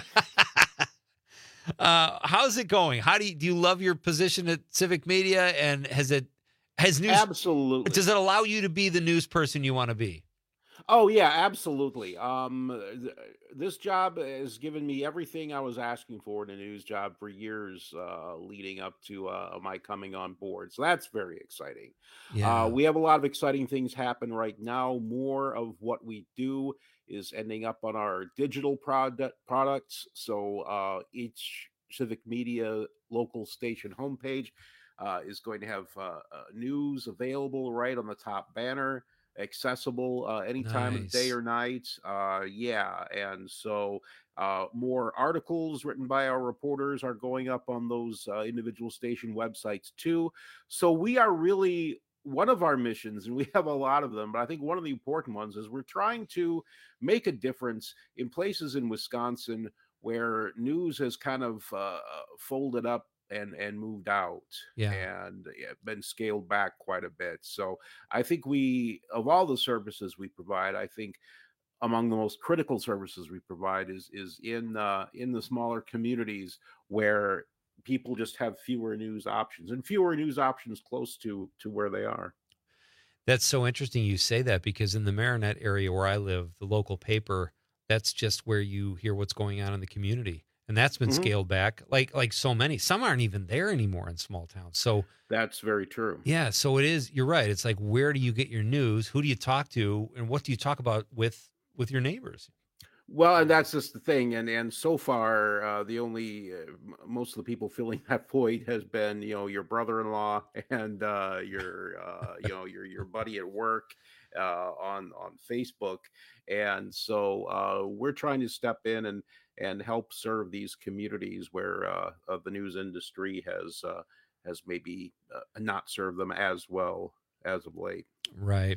Uh, how's it going? How do you do you love your position at Civic Media, and has it has news Absolutely. does it allow you to be the news person you want to be? Oh yeah, absolutely. Um, th- this job has given me everything I was asking for in a news job for years, uh, leading up to uh, my coming on board. So that's very exciting. Yeah. Uh, we have a lot of exciting things happen right now. More of what we do is ending up on our digital product products. So uh, each Civic Media local station homepage uh, is going to have uh, uh, news available right on the top banner, accessible uh, any time of day Nice. or night. Uh, yeah, and so uh, more articles written by our reporters are going up on those uh, individual station websites too. So we are really one of our missions, and we have a lot of them, but I think one of the important ones is we're trying to make a difference in places in Wisconsin where news has kind of uh, folded up and and moved out Yeah. and yeah, been scaled back quite a bit. So I think we, of all the services we provide, I think among the most critical services we provide is is in uh, in the smaller communities where people just have fewer news options and fewer news options close to to where they are. That's so interesting you say that, because in the Marinette area where I live, the local paper, that's just where you hear what's going on in the community. And that's been Mhm. scaled back like like so many. Some aren't even there anymore in small towns. So That's very true. yeah, so it is, you're right. It's like, where do you get your news? Who do you talk to? And what do you talk about with with your neighbors? Well, and that's just the thing, and and so far, uh, the only uh, m- most of the people filling that void has been, you know, your brother-in-law and uh, your, uh, you know, your your buddy at work uh, on on Facebook, and so uh, we're trying to step in and and help serve these communities where uh, uh, the news industry has uh, has maybe uh, not served them as well as of late. Right.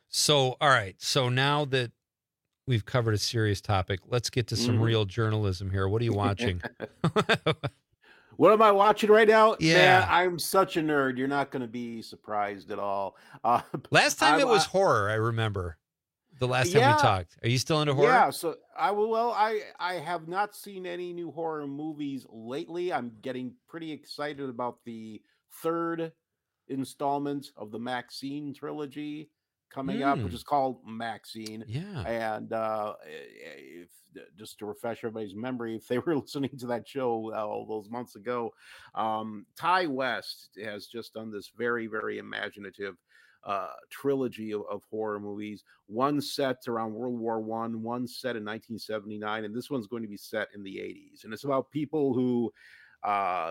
So, all right. So now that we've covered a serious topic, let's get to some Mhm. real journalism here. What are you watching? What am I watching right now? Yeah. Man, I'm such a nerd. You're not going to be surprised at all. Uh, Last time I'm- it was I- horror, I remember. The last time Yeah. we talked. Are you still into horror? Yeah, so I will. Well, I I have not seen any new horror movies lately. I'm getting pretty excited about the third installment of the Maxine trilogy coming up, which Mm. is called Maxine. Yeah. And uh, if, just to refresh everybody's memory, if they were listening to that show uh, all those months ago, um, Ty West has just done this very, very imaginative uh, trilogy of, of horror movies. One set around World War One, one set in nineteen seventy-nine, and this one's going to be set in the eighties. And it's about people who uh,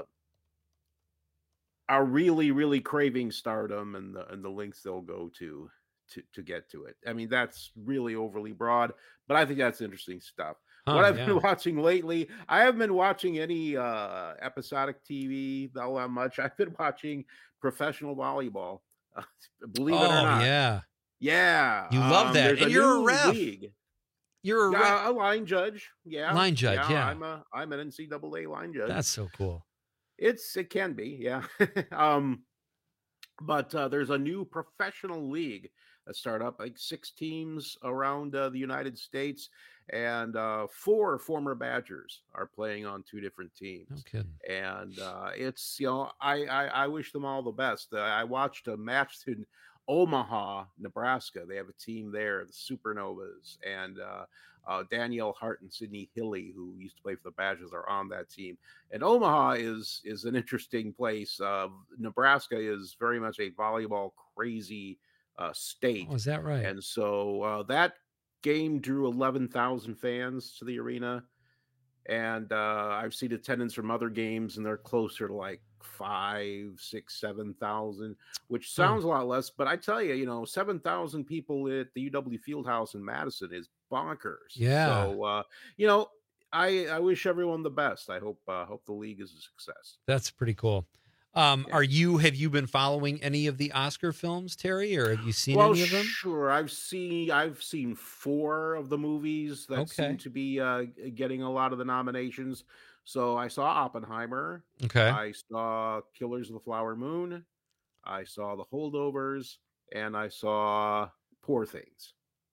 are really, really craving stardom and the and the lengths they'll go to to to get to it. I mean, that's really overly broad, but I think that's interesting stuff. Huh, what I've yeah. been watching lately, I haven't been watching any uh, episodic T V all that much. I've been watching professional volleyball. Uh, believe it or Oh, not. yeah. Yeah. You love um, that. there's And you're a new ref. league. You're a ref. Yeah, a line judge. Yeah. Line judge, yeah. I'm a I'm an N C double A line judge. That's so cool. It's it can be, yeah. um, but uh, there's a new professional league that started up, like six teams around uh, the United States, and uh, four former Badgers are playing on two different teams. No kidding. And uh, it's you know I, I I wish them all the best. Uh, I watched a match in Omaha, Nebraska. They have a team there, the Supernovas, and uh, uh, Danielle Hart and Sydney Hilly, who used to play for the Badgers, are on that team. And Omaha is is an interesting place. Uh, Nebraska is very much a volleyball crazy uh, state. Oh, is that right? And so uh, that game drew eleven thousand fans to the arena. And uh, I've seen attendance from other games, and they're closer to like five, six, seven thousand, which sounds a lot less. But I tell you, you know, seven thousand people at the U W Fieldhouse in Madison is bonkers. Yeah. So, uh, you know, I I wish everyone the best. I hope uh, hope the league is a success. That's pretty cool. Um, Are you have you been following any of the Oscar films, Terry, or have you seen well, any of them? Sure, I've seen I've seen four of the movies that Okay. seem to be uh, getting a lot of the nominations. So I saw Oppenheimer. Okay. I saw Killers of the Flower Moon. I saw The Holdovers, and I saw Poor Things.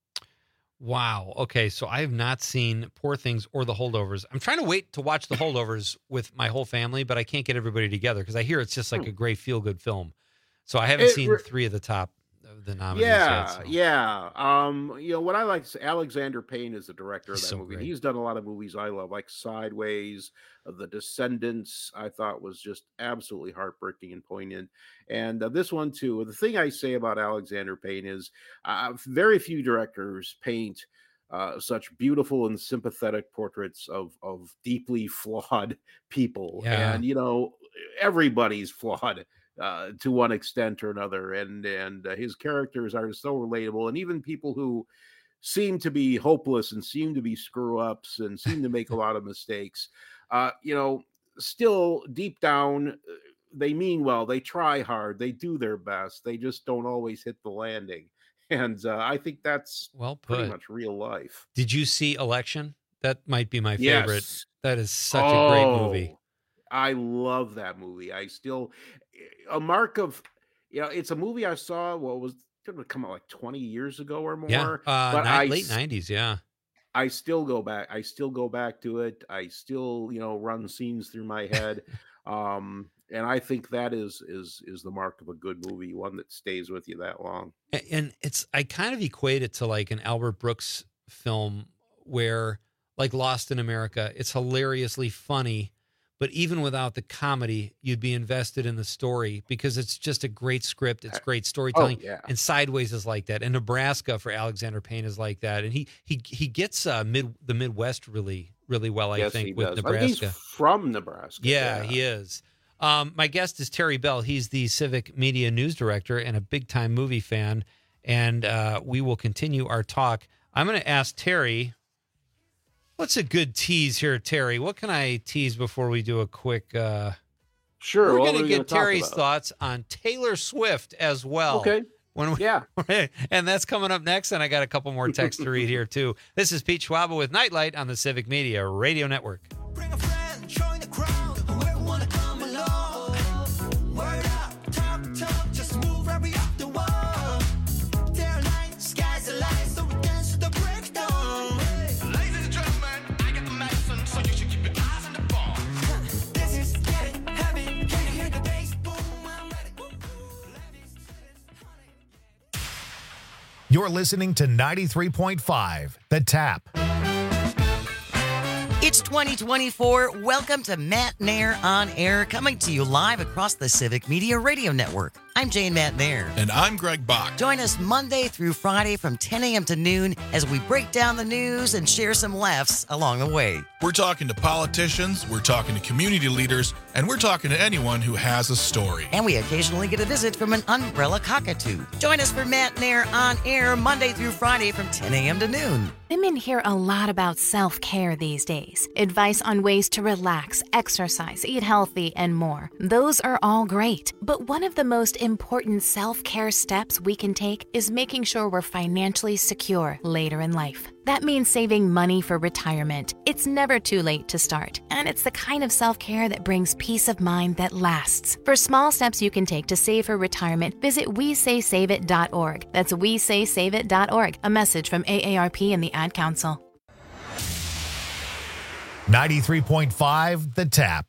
Wow. Okay, so I have not seen Poor Things or The Holdovers. I'm trying to wait to watch The Holdovers with my whole family, but I can't get everybody together because I hear it's just like a great feel-good film. So I haven't It seen re- three of the top of the nominees Yeah, yet. so- yeah. Um, you know what I like is Alexander Payne is the director of He's that so movie. great. He's done a lot of movies I love, like Sideways, uh, The Descendants. I thought was just absolutely heartbreaking and poignant, and uh, this one too. The thing I say about Alexander Payne is, uh, very few directors paint uh, such beautiful and sympathetic portraits of of deeply flawed people, Yeah. and you know everybody's flawed uh, to one extent or another, and and uh, his characters are so relatable, and even people who seem to be hopeless and seem to be screw ups and seem to make a lot of mistakes, uh, you know, still deep down uh, they mean well, they try hard, they do their best, they just don't always hit the landing, and uh, I think that's Well pretty put. much real life. Did you see Election? That might be my favorite. Yes. That is such a great movie. Oh, I love that movie. I still a mark of you know, it's a movie I saw. What was it would come out like twenty years ago or more? Yeah, uh, but ni- I late s- nineties. Yeah. I still go back. I still go back to it. I still, you know, run scenes through my head. um, and I think that is is is the mark of a good movie, one that stays with you that long. A- And it's, I kind of equate it to like an Albert Brooks film where, like Lost in America, it's hilariously funny, but even without the comedy, you'd be invested in the story because it's just a great script. It's great storytelling. yeah. And Sideways is like that. And Nebraska for Alexander Payne is like that. And he he he gets uh, mid the Midwest really, really well, I Yes, think, he with does. I think Nebraska. he's from Nebraska. Yeah, he is. Um, my guest is Terry Bell. He's the Civic Media News Director and a big-time movie fan. And uh, we will continue our talk. I'm going to ask Terry, what's a good tease here, Terry? What can I tease before we do a quick... Uh... Sure. We're what going are to we get gonna talk Terry's about? thoughts on Taylor Swift as well. Okay. When we, yeah. And that's coming up next. And I got a couple more texts to read here, too. This is Pete Schwaba with Nightlight on the Civic Media Radio Network. Join the crowd, whoever wanna come along. Word up, talk, talk, just move right up the wall. There light, sky's the light, so we dance to the breakdown. Ladies and gentlemen, I got the medicine, so you should keep your eyes on the ball. This is getting heavy, can you hear the bass? Boom, I'm ready. You're listening to ninety-three point five, The Tap. It's twenty twenty-four. Welcome to Matt Nair on Air, coming to you live across the Civic Media Radio Network. I'm Jane Matt Nair. And I'm Greg Bach. Join us Monday through Friday from ten a.m. to noon as we break down the news and share some laughs along the way. We're talking to politicians, we're talking to community leaders, and we're talking to anyone who has a story. And we occasionally get a visit from an umbrella cockatoo. Join us for Matt Nair on Air Monday through Friday from ten a.m. to noon. Women hear a lot about self-care these days. Advice on ways to relax, exercise, eat healthy, and more. Those are all great. But one of the most important self-care steps we can take is making sure we're financially secure later in life. That means saving money for retirement. It's never too late to start, and it's the kind of self-care that brings peace of mind that lasts. For small steps you can take to save for retirement, visit we say save it dot org. That's we say save it dot org. A message from A A R P and the Ad Council. ninety-three point five, The Tap.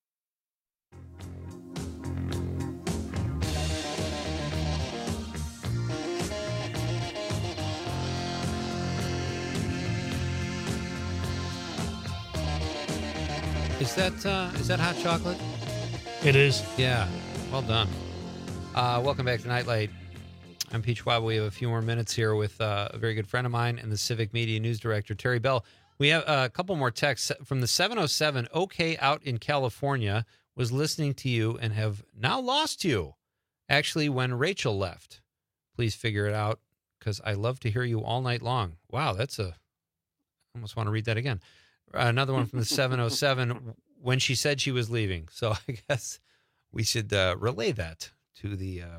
Is that uh, is that hot chocolate? It is. Yeah. Well done. Uh, welcome back to Nightlight. I'm Pete Schwab. We have a few more minutes here with uh, a very good friend of mine and the Civic Media News Director, Terry Bell. We have uh, a couple more texts from the seven oh seven. OK out in California was listening to you and have now lost you. Actually, when Rachel left. Please figure it out because I love to hear you all night long. Wow, that's a... I almost want to read that again. Another one from the seven oh seven, when she said she was leaving. So I guess we should uh, relay that to the uh,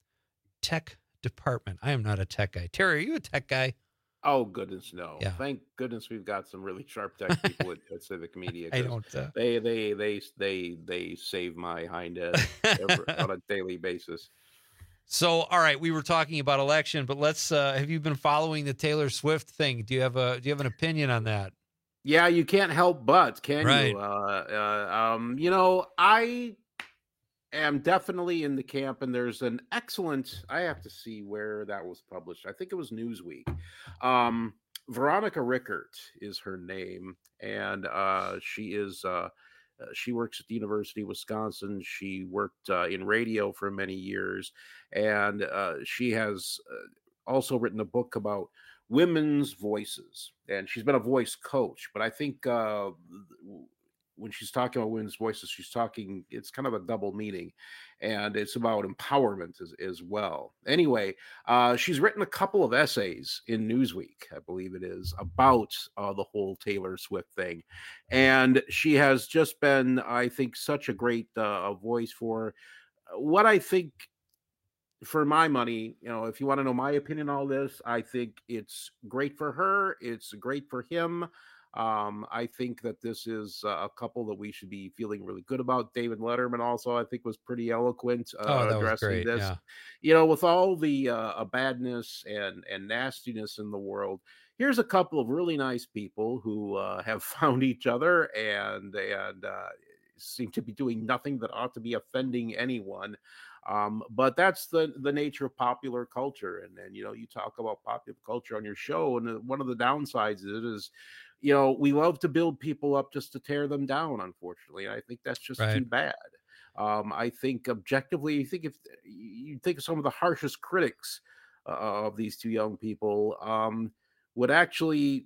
tech department. I am not a tech guy. Terry, are you a tech guy? Oh, goodness, no. Yeah. Thank goodness we've got some really sharp tech people at, at Civic Media. I 'cause don't, uh, They, they, they, they, they save my hind end every, on a daily basis. So, all right, we were talking about election, but let's, uh, have you been following the Taylor Swift thing? Do you have a, do you have an opinion on that? Yeah, you can't help but, can Right. you? Uh, uh, um, you know, I am definitely in the camp, and there's an excellent. I have to see where that was published. I think it was Newsweek. Um, Veronica Rickert is her name, and uh, she is. Uh, uh, she works at the University of Wisconsin. She worked uh, in radio for many years, and uh, she has uh, also written a book about women's voices, and she's been a voice coach. But I think uh, when she's talking about women's voices, she's talking, it's kind of a double meaning, and it's about empowerment as, as well. Anyway, uh, she's written a couple of essays in Newsweek, I believe it is, about uh, the whole Taylor Swift thing. And she has just been, I think, such a great uh, voice for what I think, for my money, you know, if you want to know my opinion on all this, I think it's great for her. It's great for him. Um, I think that this is a couple that we should be feeling really good about. David Letterman also, I think, was pretty eloquent uh, Oh, that was addressing great, this. yeah. You know, with all the uh, badness and and nastiness in the world, here's a couple of really nice people who uh, have found each other and and uh, seem to be doing nothing that ought to be offending anyone. Um, but that's the the nature of popular culture. And then, you know, you talk about popular culture on your show, and one of the downsides of it is, you know, we love to build people up just to tear them down, unfortunately. I think that's just Right. too bad. Um, I think objectively, you think if you think of some of the harshest critics uh, of these two young people um, would actually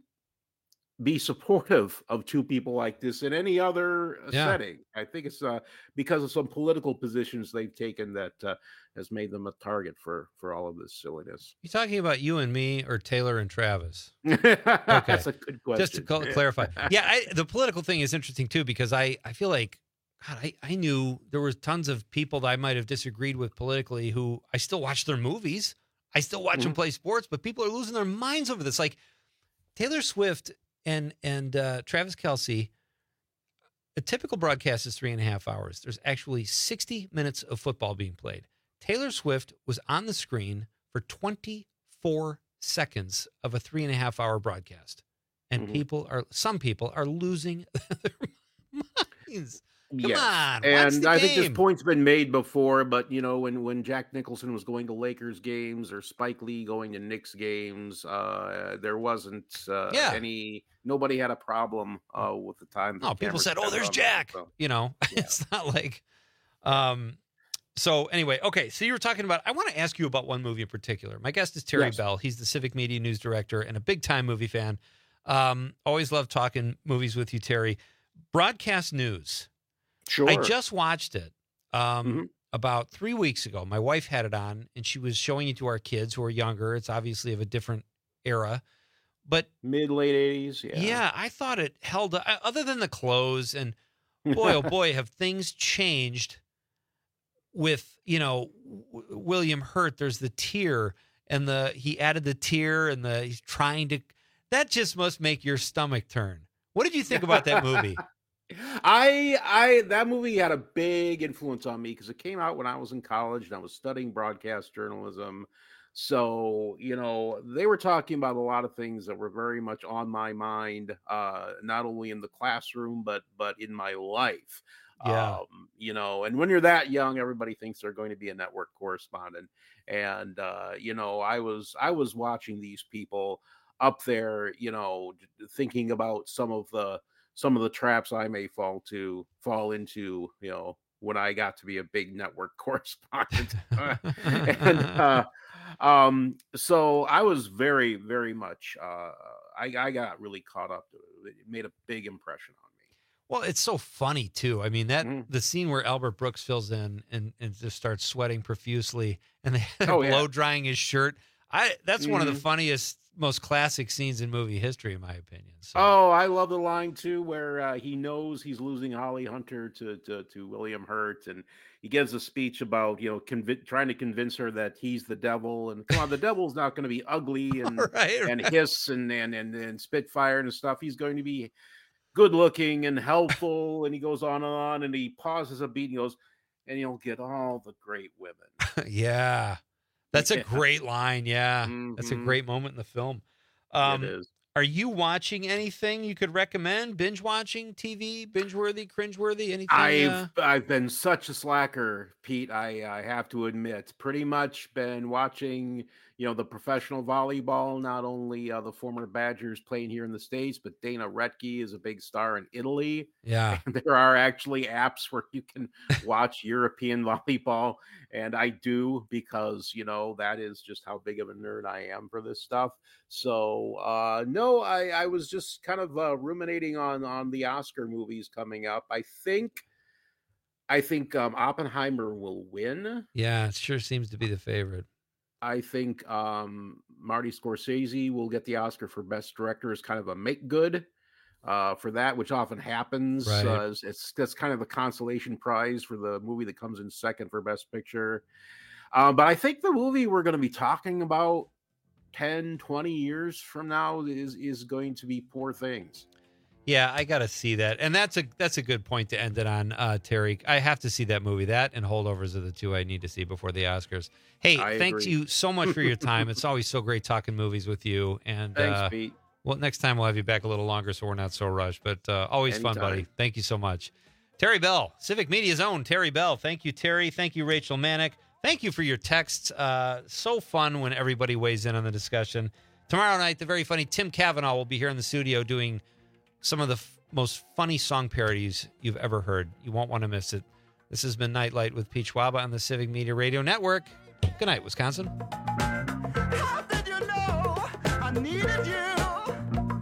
be supportive of two people like this in any other uh, Yeah. setting. I think it's uh, because of some political positions they've taken that uh, has made them a target for for all of this silliness. You talking about you and me or Taylor and Travis? That's a good question. Just to cl- clarify. Yeah, I, the political thing is interesting too, because I, I feel like, God, I, I knew there was tons of people that I might have disagreed with politically who I still watch their movies. I still watch them Mhm. play sports, but people are losing their minds over this. Like Taylor Swift and, and uh, Travis Kelce, a typical broadcast is three and a half hours. There's actually sixty minutes of football being played. Taylor Swift was on the screen for twenty-four seconds of a three and a half hour broadcast. And Mhm. people are, some people are losing their minds. Yes. on, watch and the I think this game. point's been made before, but you know, when when Jack Nicholson was going to Lakers games or Spike Lee going to Knicks games, uh, there wasn't uh, Yeah. any. Nobody had a problem uh, with the time. the Oh, people cameras said, "Oh, spent there's on them, Jack." so. You know, it's not like. Um, so anyway, okay. So you were talking about. I want to ask you about one movie in particular. My guest is Terry Yes. Bell. He's the Civic Media News Director and a big time movie fan. Um, always love talking movies with you, Terry. Broadcast News. Sure. I just watched it um, Mm-hmm. about three weeks ago. My wife had it on, and she was showing it to our kids who are younger. It's obviously of a different era, but mid late eighties. Yeah. yeah, I thought it held up. Other than the clothes, and boy, oh boy, have things changed. With you know w- William Hurt, there's the tear, and the he added the tear, and the he's trying to. That just must make your stomach turn. What did you think about that movie? I I that movie had a big influence on me because it came out when I was in college and I was studying broadcast journalism. So, you know, they were talking about a lot of things that were very much on my mind, uh, not only in the classroom, but but in my life. Yeah. Um, you know, and when you're that young, everybody thinks they're going to be a network correspondent. And uh, you know, I was I was watching these people up there, you know, thinking about some of the some of the traps I may fall to fall into, you know, when I got to be a big network correspondent. and uh, um, so I was very, very much, uh, I, I got really caught up to it. It made a big impression on me. Well, it's so funny too. I mean, that Mhm. the scene where Albert Brooks fills in and, and just starts sweating profusely, and they Oh, yeah. blow drying his shirt. I that's one of the Mhm. funniest, most classic scenes in movie history, in my opinion. So Oh, I love the line too, where uh, he knows he's losing Holly Hunter to, to to William Hurt, and he gives a speech about you know convi- trying to convince her that he's the devil, and come on, the devil's not going to be ugly and Right, and right. hiss and and and and spitfire and stuff. He's going to be good looking and helpful, and he goes on and on, and he pauses a beat and he goes, and you'll get all the great women. yeah, that's a Yeah. great line. Yeah, that's a Mhm. great moment in the film. Um, it is. Are you watching anything you could recommend? Binge watching T V, binge worthy, cringe worthy, anything? I've uh, I've been such a slacker, Pete. I I have to admit, pretty much been watching, you know, the professional volleyball. Not only uh, the former Badgers playing here in the States, but Dana Retke is a big star in Italy. Yeah. And there are actually apps where you can watch European volleyball, and I do because you know that is just how big of a nerd I am for this stuff. So uh, no, I I was just kind of uh, ruminating on on the Oscar movies coming up. I think I think um, Oppenheimer will win. yeah, it sure seems to be the favorite. I think um, Marty Scorsese will get the Oscar for Best Director as kind of a make good uh, for that, which often happens. Right. Uh, it's, it's that's kind of the consolation prize for the movie that comes in second for Best Picture. Uh, but I think the movie we're going to be talking about ten, twenty years from now is is going to be Poor Things. Yeah, I got to see that, and that's a that's a good point to end it on, uh, Terry. I have to see that movie. That and Holdovers are the two I need to see before the Oscars. Hey, I thanks agree. you so much for your time. It's always so great talking movies with you. And Thanks, uh, Pete. well, next time we'll have you back a little longer, so we're not so rushed. But uh, always fun, buddy. Anytime. Thank you so much, Terry Bell, Civic Media's own Terry Bell. Thank you, Terry. Thank you, Rachel Manick. Thank you for your texts. Uh, so fun when everybody weighs in on the discussion. Tomorrow night, the very funny Tim Cavanaugh will be here in the studio doing some of the f- most funny song parodies you've ever heard. You won't want to miss it. This has been Nightlight with Pete Schwaba on the Civic Media Radio Network. Good night, Wisconsin. How did you know I needed you?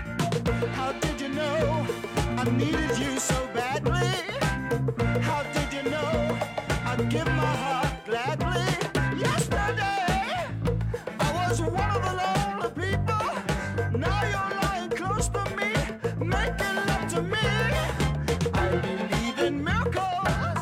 How did you know I needed you so badly? How did you know I'd give my heart gladly? Yesterday I was one of the lonely people. Now you're lying close to me, making love to me. I believe in miracles.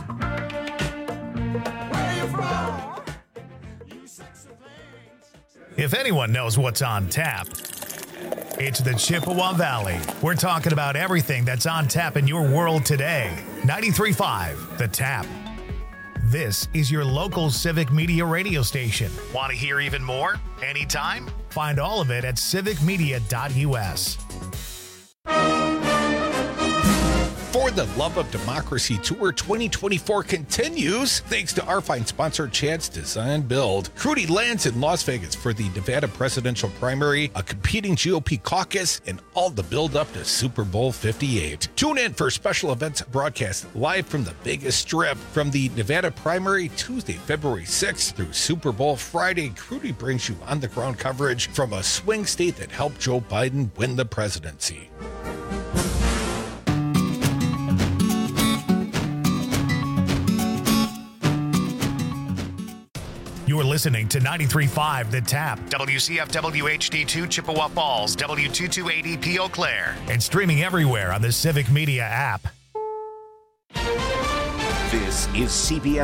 Where you from? You sexy things. If anyone knows what's on tap, it's the Chippewa Valley. We're talking about everything that's on tap in your world today. ninety-three point five, The Tap. This is your local Civic Media radio station. Want to hear even more? Anytime? Find all of it at civic media dot u s. For the Love of Democracy Tour twenty twenty-four continues thanks to our fine sponsor, Chad's Design Build. Crudy lands in Las Vegas for the Nevada presidential primary, a competing G O P caucus, and all the build up to Super Bowl fifty-eight. Tune in for special events broadcast live from the Vegas Strip from the Nevada primary Tuesday, February sixth through Super Bowl Friday. Crudy brings you on the ground coverage from a swing state that helped Joe Biden win the presidency. You're listening to ninety-three point five The Tap, W C F W H D two Chippewa Falls, W two two eight E P Eau Claire, and streaming everywhere on the Civic Media app. This is C B S